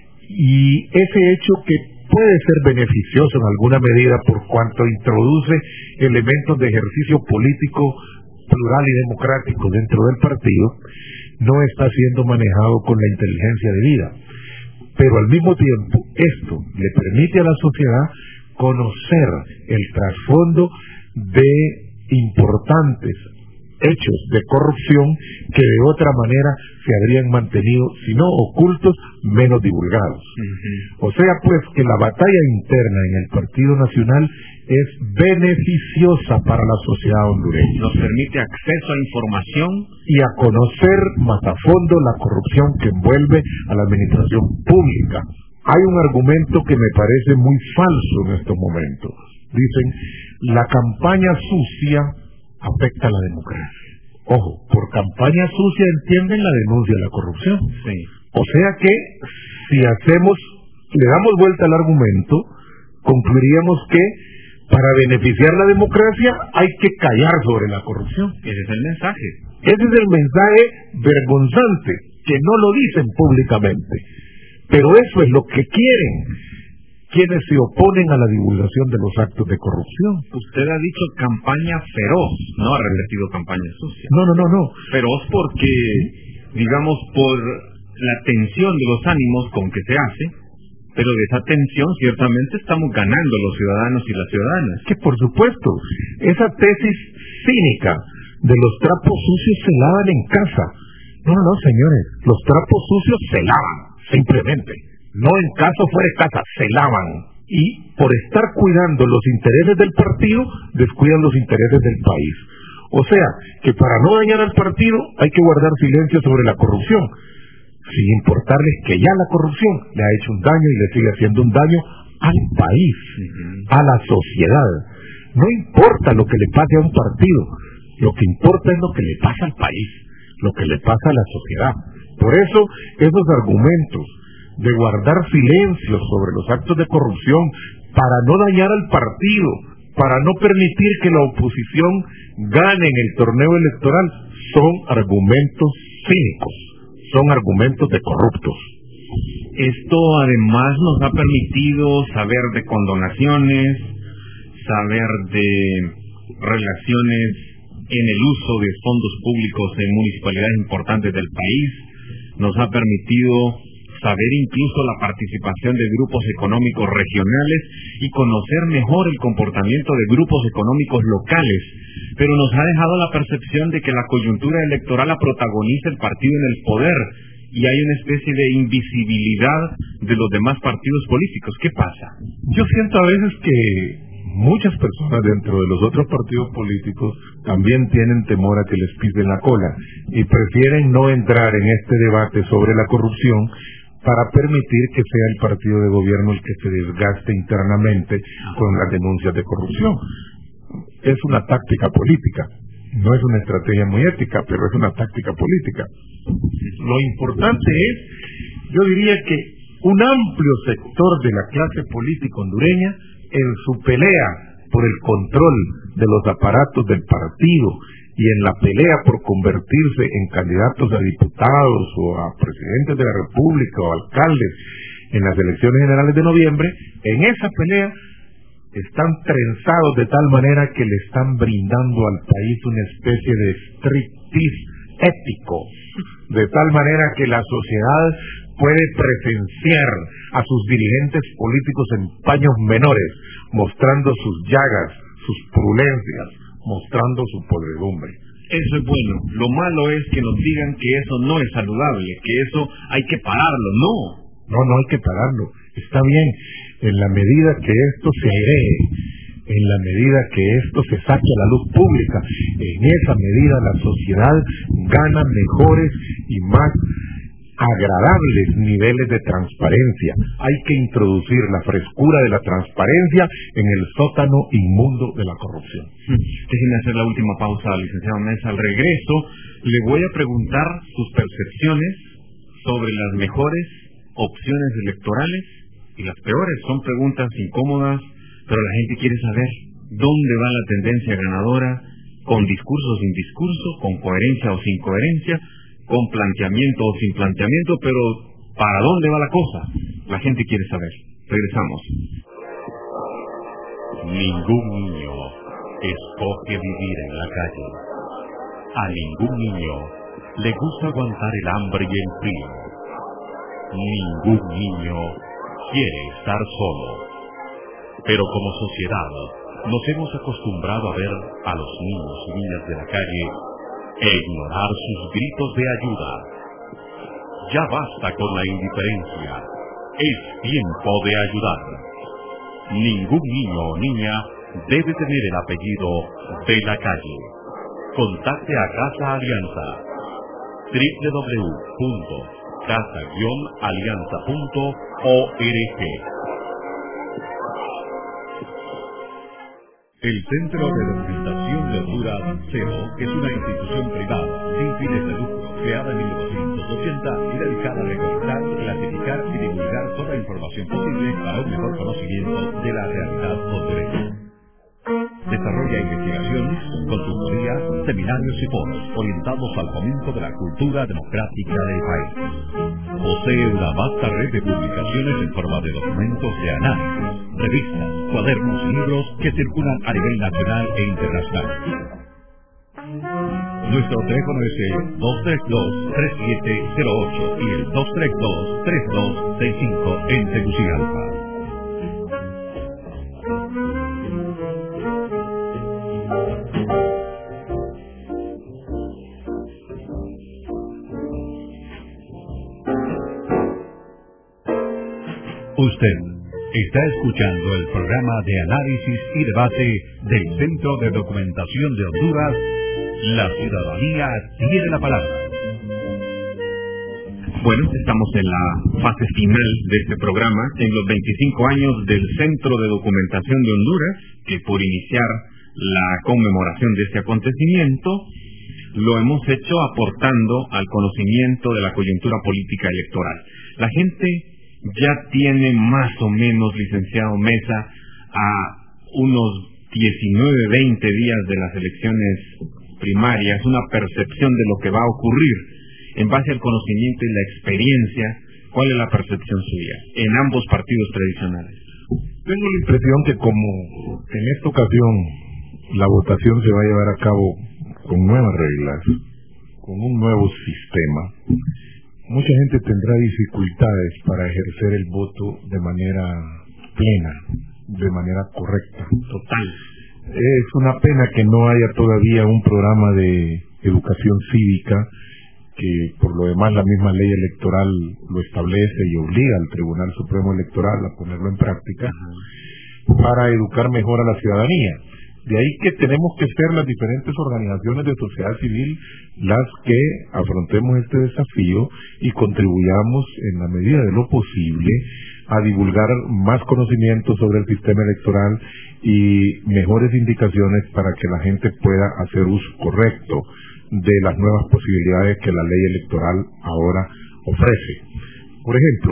Y ese hecho, que puede ser beneficioso en alguna medida por cuanto introduce elementos de ejercicio político plural y democrático dentro del partido, no está siendo manejado con la inteligencia debida. Pero al mismo tiempo, esto le permite a la sociedad conocer el trasfondo de importantes hechos de corrupción que de otra manera se habrían mantenido, si no ocultos, menos divulgados. Uh-huh. O sea pues que la batalla interna en el Partido Nacional es beneficiosa para la sociedad hondureña. Nos permite acceso a información y a conocer más a fondo la corrupción que envuelve a la administración pública. Hay un argumento que me parece muy falso en estos momentos. Dicen, la campaña sucia afecta a la democracia. Ojo, por campaña sucia entienden la denuncia de la corrupción. Sí. O sea que si hacemos, le damos vuelta al argumento, concluiríamos que para beneficiar la democracia hay que callar sobre la corrupción. Ese es el mensaje. Ese es el mensaje vergonzante, que no lo dicen públicamente. Pero eso es lo que quieren quienes se oponen a la divulgación de los actos de corrupción. Usted ha dicho campaña feroz, no ha repetido campaña sucia. No, no, no, no. Feroz porque, digamos, por la tensión de los ánimos con que se hace, pero de esa tensión ciertamente estamos ganando los ciudadanos y las ciudadanas. Que por supuesto, esa tesis cínica de los trapos sucios se lavan en casa. No, no, no, señores, los trapos sucios se lavan, simplemente. no en caso fuera de casa, se lavan. Y por estar cuidando los intereses del partido, descuidan los intereses del país. O sea, que para no dañar al partido hay que guardar silencio sobre la corrupción, sin importarles que ya la corrupción le ha hecho un daño y le sigue haciendo un daño al país, a la sociedad. No importa lo que le pase a un partido, lo que importa es lo que le pasa al país, lo que le pasa a la sociedad. Por eso, esos argumentos de guardar silencio sobre los actos de corrupción para no dañar al partido, para no permitir que la oposición gane en el torneo electoral, son argumentos cínicos, son argumentos de corruptos. Esto además nos ha permitido saber de condonaciones, saber de relaciones en el uso de fondos públicos en municipalidades importantes del país, nos ha permitido saber incluso la participación de grupos económicos regionales y conocer mejor el comportamiento de grupos económicos locales, pero nos ha dejado la percepción de que la coyuntura electoral la protagoniza el partido en el poder y hay una especie de invisibilidad de los demás partidos políticos. ¿Qué pasa? Yo siento a veces que muchas personas dentro de los otros partidos políticos también tienen temor a que les pisen la cola y prefieren no entrar en este debate sobre la corrupción para permitir que sea el partido de gobierno el que se desgaste internamente con las denuncias de corrupción. Es una táctica política, no es una estrategia muy ética, pero es una táctica política. Lo importante es, yo diría que un amplio sector de la clase política hondureña, en su pelea por el control de los aparatos del partido y en la pelea por convertirse en candidatos a diputados o a presidentes de la República o alcaldes en las elecciones generales de noviembre, en esa pelea están trenzados de tal manera que le están brindando al país una especie de striptease ético, de tal manera que la sociedad puede presenciar a sus dirigentes políticos en paños menores, mostrando sus llagas, sus purulencias, mostrando su podredumbre. Eso es bueno. Lo malo es que nos digan que eso no es saludable, que eso hay que pararlo. No. No, no hay que pararlo. Está bien, en la medida que esto se airee, en la medida que esto se saque a la luz pública, en esa medida la sociedad gana mejores y más agradables niveles de transparencia. Hay que introducir la frescura de la transparencia en el sótano inmundo de la corrupción. Déjenme hacer la última pausa, licenciado Mesa. Al regreso, le voy a preguntar sus percepciones sobre las mejores opciones electorales y las peores. Son preguntas incómodas, pero la gente quiere saber dónde va la tendencia ganadora, con discurso o sin discurso, con coherencia o sin coherencia, con planteamiento o sin planteamiento, pero ¿para dónde va la cosa? La gente quiere saber. Regresamos. Ningún niño escoge vivir en la calle. A ningún niño le gusta aguantar el hambre y el frío. Ningún niño quiere estar solo. Pero como sociedad nos hemos acostumbrado a ver a los niños y niñas de la calle e ignorar sus gritos de ayuda. Ya basta con la indiferencia. Es tiempo de ayudar. Ningún niño o niña debe tener el apellido de la calle. Contacte a Casa Alianza. doble u doble u doble u punto casa alianza punto org. El Centro de Documentación de Honduras, CEDO, es una institución privada sin fines de lucro, creada en mil novecientos ochenta y dedicada a recolectar, clasificar y divulgar toda información posible para un mejor conocimiento de la realidad hondureña. Desarrolla investigaciones, consultorías, seminarios y foros orientados al fomento de la cultura democrática del país. Posee una vasta red de publicaciones en forma de documentos de análisis, revistas, cuadernos y libros que circulan a nivel nacional e internacional. Nuestro teléfono es el dos tres dos, tres siete cero ocho y el dos tres dos, tres dos seis cinco en Tegucigalpa. Usted está escuchando el programa de análisis y debate del Centro de Documentación de Honduras. La ciudadanía tiene la palabra. Bueno, estamos en la fase final de este programa, en los veinticinco años del Centro de Documentación de Honduras, que por iniciar la conmemoración de este acontecimiento, lo hemos hecho aportando al conocimiento de la coyuntura política electoral. La gente ya tiene más o menos, licenciado Mesa, a unos diecinueve, veinte días de las elecciones primarias, una percepción de lo que va a ocurrir. En base al conocimiento y la experiencia, ¿cuál es la percepción suya en ambos partidos tradicionales? Tengo la impresión que como en esta ocasión la votación se va a llevar a cabo con nuevas reglas, con un nuevo sistema, mucha gente tendrá dificultades para ejercer el voto de manera plena, de manera correcta. Total. Es una pena que no haya todavía un programa de educación cívica, que por lo demás la misma ley electoral lo establece y obliga al Tribunal Supremo Electoral a ponerlo en práctica, para educar mejor a la ciudadanía. De ahí que tenemos que ser las diferentes organizaciones de sociedad civil las que afrontemos este desafío y contribuyamos en la medida de lo posible a divulgar más conocimiento sobre el sistema electoral y mejores indicaciones para que la gente pueda hacer uso correcto de las nuevas posibilidades que la ley electoral ahora ofrece. Por ejemplo,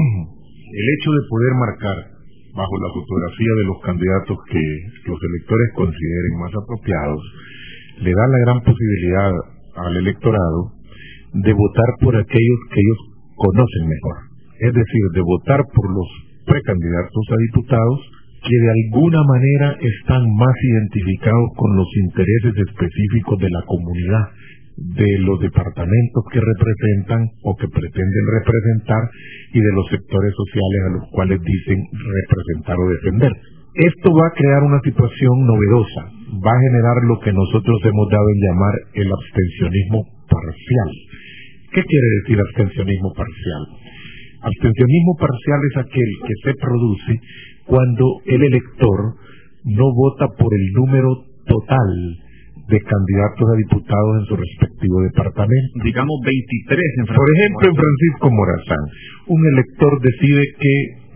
el hecho de poder marcar bajo la fotografía de los candidatos que los electores consideren más apropiados, le da la gran posibilidad al electorado de votar por aquellos que ellos conocen mejor. Es decir, de votar por los precandidatos a diputados que de alguna manera están más identificados con los intereses específicos de la comunidad, de los departamentos que representan o que pretenden representar y de los sectores sociales a los cuales dicen representar o defender. Esto va a crear una situación novedosa, va a generar lo que nosotros hemos dado en llamar el abstencionismo parcial. ¿Qué quiere decir abstencionismo parcial? Abstencionismo parcial es aquel que se produce cuando el elector no vota por el número total de candidatos a diputados en su respectivo departamento. Digamos veintitrés en Francisco Por ejemplo, en Francisco Morazán, un elector decide que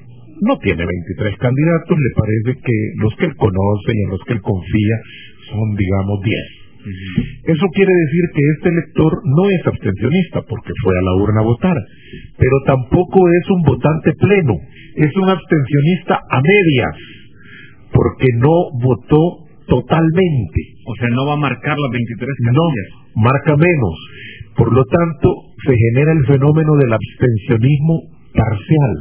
no tiene veintitrés candidatos, le parece que los que él conoce y en los que él confía son, digamos, diez. Uh-huh. Eso quiere decir que este elector no es abstencionista porque fue a la urna a votar, pero tampoco es un votante pleno, es un abstencionista a medias, porque no votó totalmente. O sea, no va a marcar las veintitrés casillas. No, marca menos. Por lo tanto, se genera el fenómeno del abstencionismo parcial.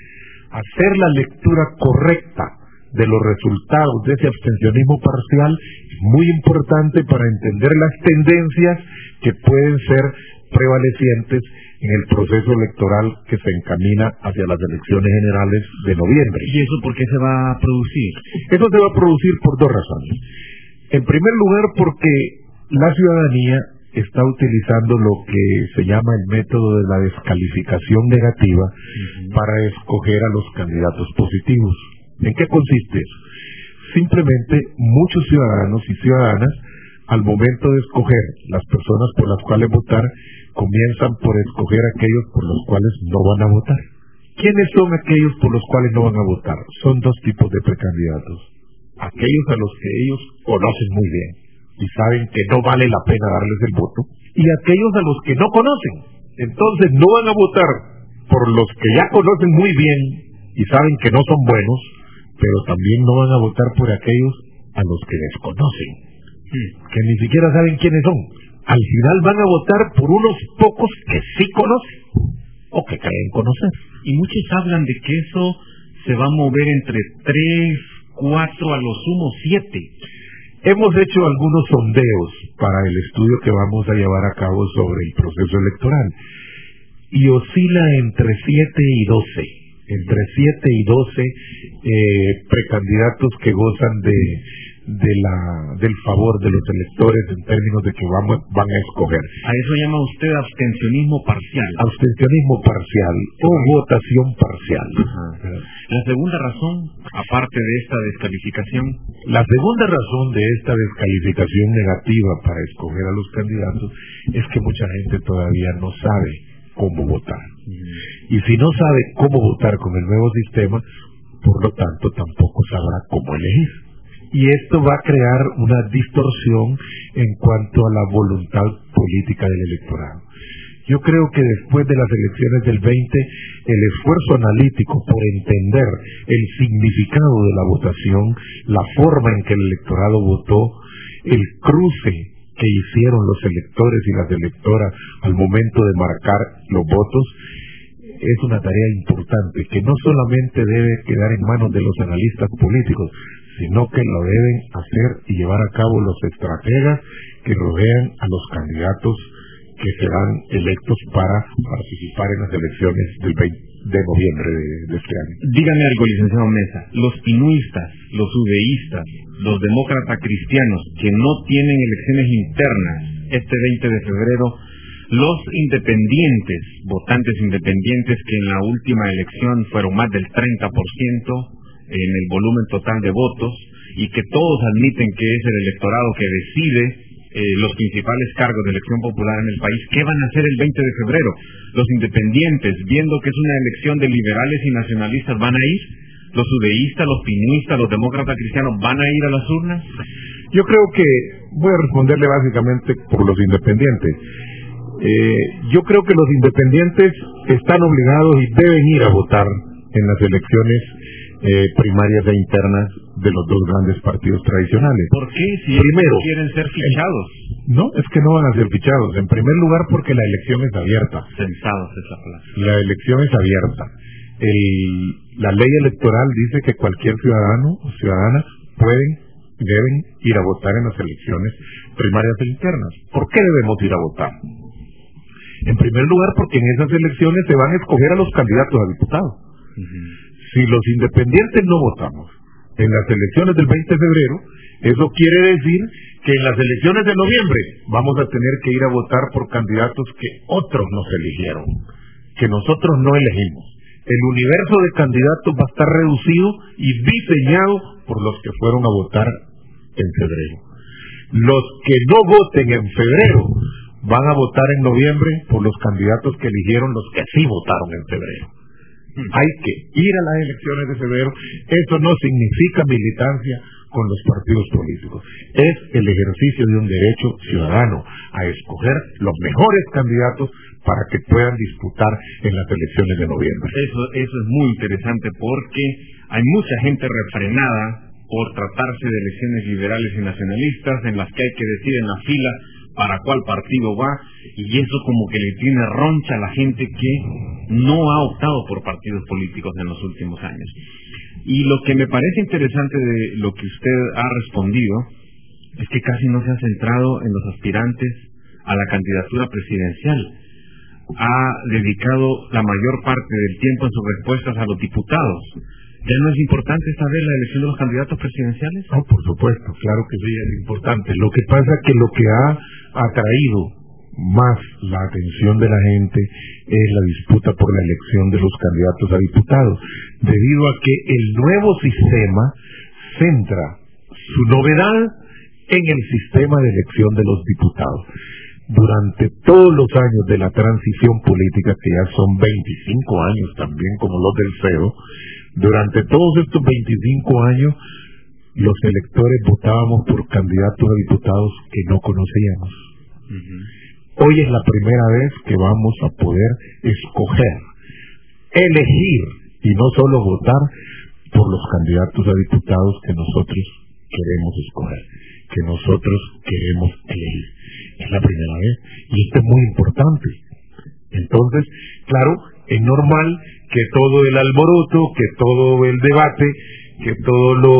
Hacer la lectura correcta de los resultados de ese abstencionismo parcial es muy importante para entender las tendencias que pueden ser prevalecientes en el proceso electoral que se encamina hacia las elecciones generales de noviembre. ¿Y eso por qué se va a producir? Eso se va a producir por dos razones. En primer lugar, porque la ciudadanía está utilizando lo que se llama el método de la descalificación negativa uh-huh. para escoger a los candidatos positivos. ¿En qué consiste eso? Simplemente muchos ciudadanos y ciudadanas, al momento de escoger las personas por las cuales votar, comienzan por escoger aquellos por los cuales no van a votar. ¿Quiénes son aquellos por los cuales no van a votar? Son dos tipos de precandidatos. Aquellos a los que ellos conocen muy bien y saben que no vale la pena darles el voto, y aquellos a los que no conocen. Entonces no van a votar por los que ya conocen muy bien y saben que no son buenos, pero también no van a votar por aquellos a los que desconocen, que ni siquiera saben quiénes son. Al final van a votar por unos pocos que sí conocen o que creen conocer. Y muchos hablan de que eso se va a mover entre tres, cuatro, a lo sumo siete. Hemos hecho algunos sondeos para el estudio que vamos a llevar a cabo sobre el proceso electoral y oscila entre siete y doce. Entre siete y doce eh, precandidatos que gozan de, de la del favor de los electores en términos de que vamos, van a escoger. A eso llama usted abstencionismo parcial. Abstencionismo parcial o votación parcial. Ajá. La segunda razón, aparte de esta descalificación. La segunda razón de esta descalificación negativa para escoger a los candidatos es que mucha gente todavía no sabe cómo votar. Uh-huh. Y si no sabe cómo votar con el nuevo sistema, por lo tanto tampoco sabrá cómo elegir. Y esto va a crear una distorsión en cuanto a la voluntad política del electorado. Yo creo que después de las elecciones del veinte, el esfuerzo analítico por entender el significado de la votación, la forma en que el electorado votó, el cruce que hicieron los electores y las electoras al momento de marcar los votos, es una tarea importante que no solamente debe quedar en manos de los analistas políticos, sino que lo deben hacer y llevar a cabo los estrategas que rodean a los candidatos que serán electos para participar en las elecciones del veinte de noviembre de, de este año. Dígame algo, licenciado Mesa, los pinuistas, los udeístas, los demócratas cristianos que no tienen elecciones internas este veinte de febrero, los independientes, votantes independientes que en la última elección fueron más del treinta por ciento en el volumen total de votos y que todos admiten que es el electorado que decide eh, los principales cargos de elección popular en el país, ¿qué van a hacer el veinte de febrero? Los independientes, viendo que es una elección de liberales y nacionalistas, ¿van a ir? ¿Los udeístas, los pinuistas, los demócratas cristianos van a ir a las urnas? Yo creo que voy a responderle básicamente por los independientes. Eh, yo creo que los independientes están obligados y deben ir a votar en las elecciones eh, primarias e internas de los dos grandes partidos tradicionales. ¿Por qué? Si Primero, quieren ser fichados. Eh, no, es que no van a ser fichados. En primer lugar, porque la elección es abierta. Censados es la palabra. La elección es abierta. El, la ley electoral dice que cualquier ciudadano o ciudadana pueden, deben ir a votar en las elecciones primarias e internas. ¿Por qué debemos ir a votar? En primer lugar, porque en esas elecciones se van a escoger a los candidatos a diputados. Uh-huh. Si los independientes no votamos en las elecciones del veinte de febrero, eso quiere decir que en las elecciones de noviembre vamos a tener que ir a votar por candidatos que otros nos eligieron, que nosotros no elegimos. El universo de candidatos va a estar reducido y diseñado por los que fueron a votar en febrero. Los que no voten en febrero van a votar en noviembre por los candidatos que eligieron los que sí votaron en febrero. Hay que ir a las elecciones de febrero. Eso no significa militancia con los partidos políticos. Es el ejercicio de un derecho ciudadano a escoger los mejores candidatos para que puedan disputar en las elecciones de noviembre. Eso, eso es muy interesante porque hay mucha gente refrenada por tratarse de elecciones liberales y nacionalistas en las que hay que decir en la fila para cuál partido va, y eso como que le tiene roncha a la gente que no ha optado por partidos políticos en los últimos años. Y lo que me parece interesante de lo que usted ha respondido es que casi no se ha centrado en los aspirantes a la candidatura presidencial. Ha dedicado la mayor parte del tiempo en sus respuestas a los diputados. ¿Ya no es importante esta vez la elección de los candidatos presidenciales? No, por supuesto, claro que sí, es importante. Lo que pasa es que lo que ha atraído más la atención de la gente es la disputa por la elección de los candidatos a diputados, debido a que el nuevo sistema centra su novedad en el sistema de elección de los diputados. Durante todos los años de la transición política, que ya son veinticinco años también como los del C E O, durante todos estos veinticinco años los electores votábamos por candidatos a diputados que no conocíamos. Uh-huh. Hoy es la primera vez que vamos a poder escoger, elegir y no solo votar por los candidatos a diputados que nosotros queremos escoger, que nosotros queremos elegir. Es la primera vez y esto es muy importante. Entonces, claro, es normal que todo el alboroto, que todo el debate, que todo lo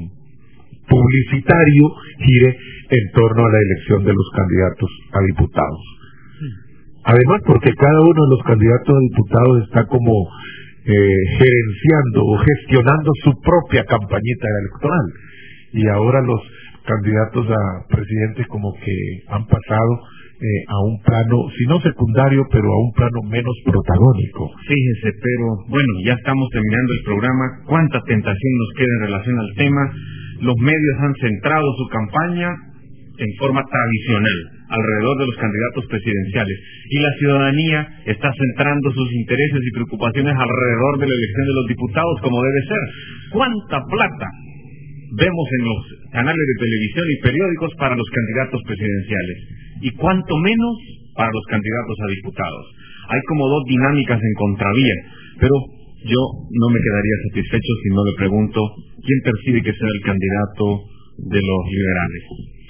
publicitario gire en torno a la elección de los candidatos a diputados. Además, porque cada uno de los candidatos a diputados está como eh, gerenciando o gestionando su propia campañita electoral. y ahora los candidatos a presidentes como que han pasado eh, a un plano, si no secundario, pero a un plano menos protagónico. Fíjese, pero bueno, ya estamos terminando el programa. ¿Cuánta tentación nos queda en relación al tema? Los medios han centrado su campaña en forma tradicional alrededor de los candidatos presidenciales, y la ciudadanía está centrando sus intereses y preocupaciones alrededor de la elección de los diputados, como debe ser. ¿Cuánta plata vemos en los canales de televisión y periódicos para los candidatos presidenciales? Y cuánto menos para los candidatos a diputados. Hay como dos dinámicas en contravía, pero yo no me quedaría satisfecho si no le pregunto quién percibe que sea el candidato de los liberales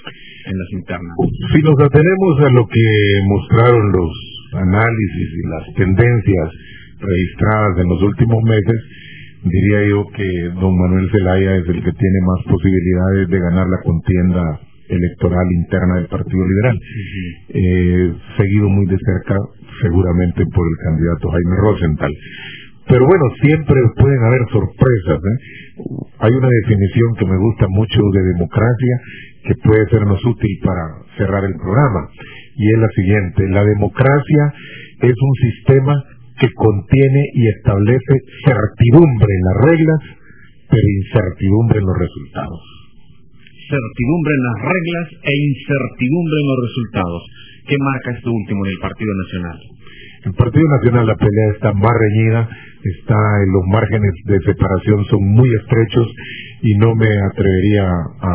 en las internas. Si nos atenemos a lo que mostraron los análisis y las tendencias registradas en los últimos meses, diría yo que don Manuel Zelaya es el que tiene más posibilidades de ganar la contienda electoral interna del Partido Liberal, uh-huh. eh, seguido muy de cerca seguramente por el candidato Jaime Rosenthal. Pero bueno, siempre pueden haber sorpresas, ¿eh? Hay una definición que me gusta mucho de democracia que puede sernos útil para cerrar el programa, y es la siguiente: la democracia es un sistema que contiene y establece certidumbre en las reglas, pero incertidumbre en los resultados. Certidumbre en las reglas e incertidumbre en los resultados. ¿Qué marca esto último en el Partido Nacional? En el Partido Nacional la pelea está más reñida, está en los márgenes de separación son muy estrechos, y no me atrevería a,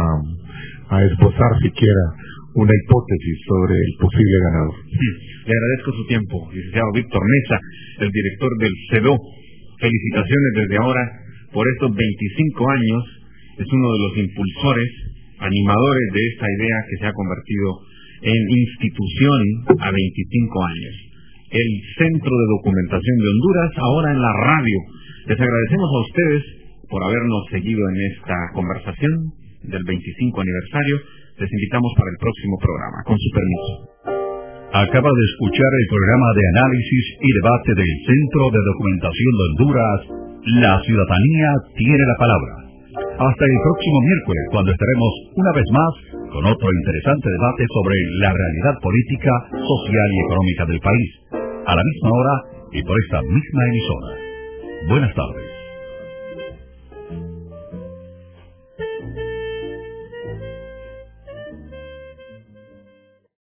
a esbozar siquiera una hipótesis sobre el posible ganador. Sí. Le agradezco su tiempo, licenciado Víctor Mesa, el director del C E D O. Felicitaciones desde ahora por estos veinticinco años. Es uno de los impulsores, animadores de esta idea que se ha convertido en institución a veinticinco años. El Centro de Documentación de Honduras, ahora en la radio. Les agradecemos a ustedes por habernos seguido en esta conversación del veinticinco aniversario. Les invitamos para el próximo programa, con su permiso. Acaba de escuchar el programa de análisis y debate del Centro de Documentación de Honduras, La Ciudadanía tiene la palabra. Hasta el próximo miércoles, cuando estaremos una vez más con otro interesante debate sobre la realidad política, social y económica del país, a la misma hora y por esta misma emisora. Buenas tardes.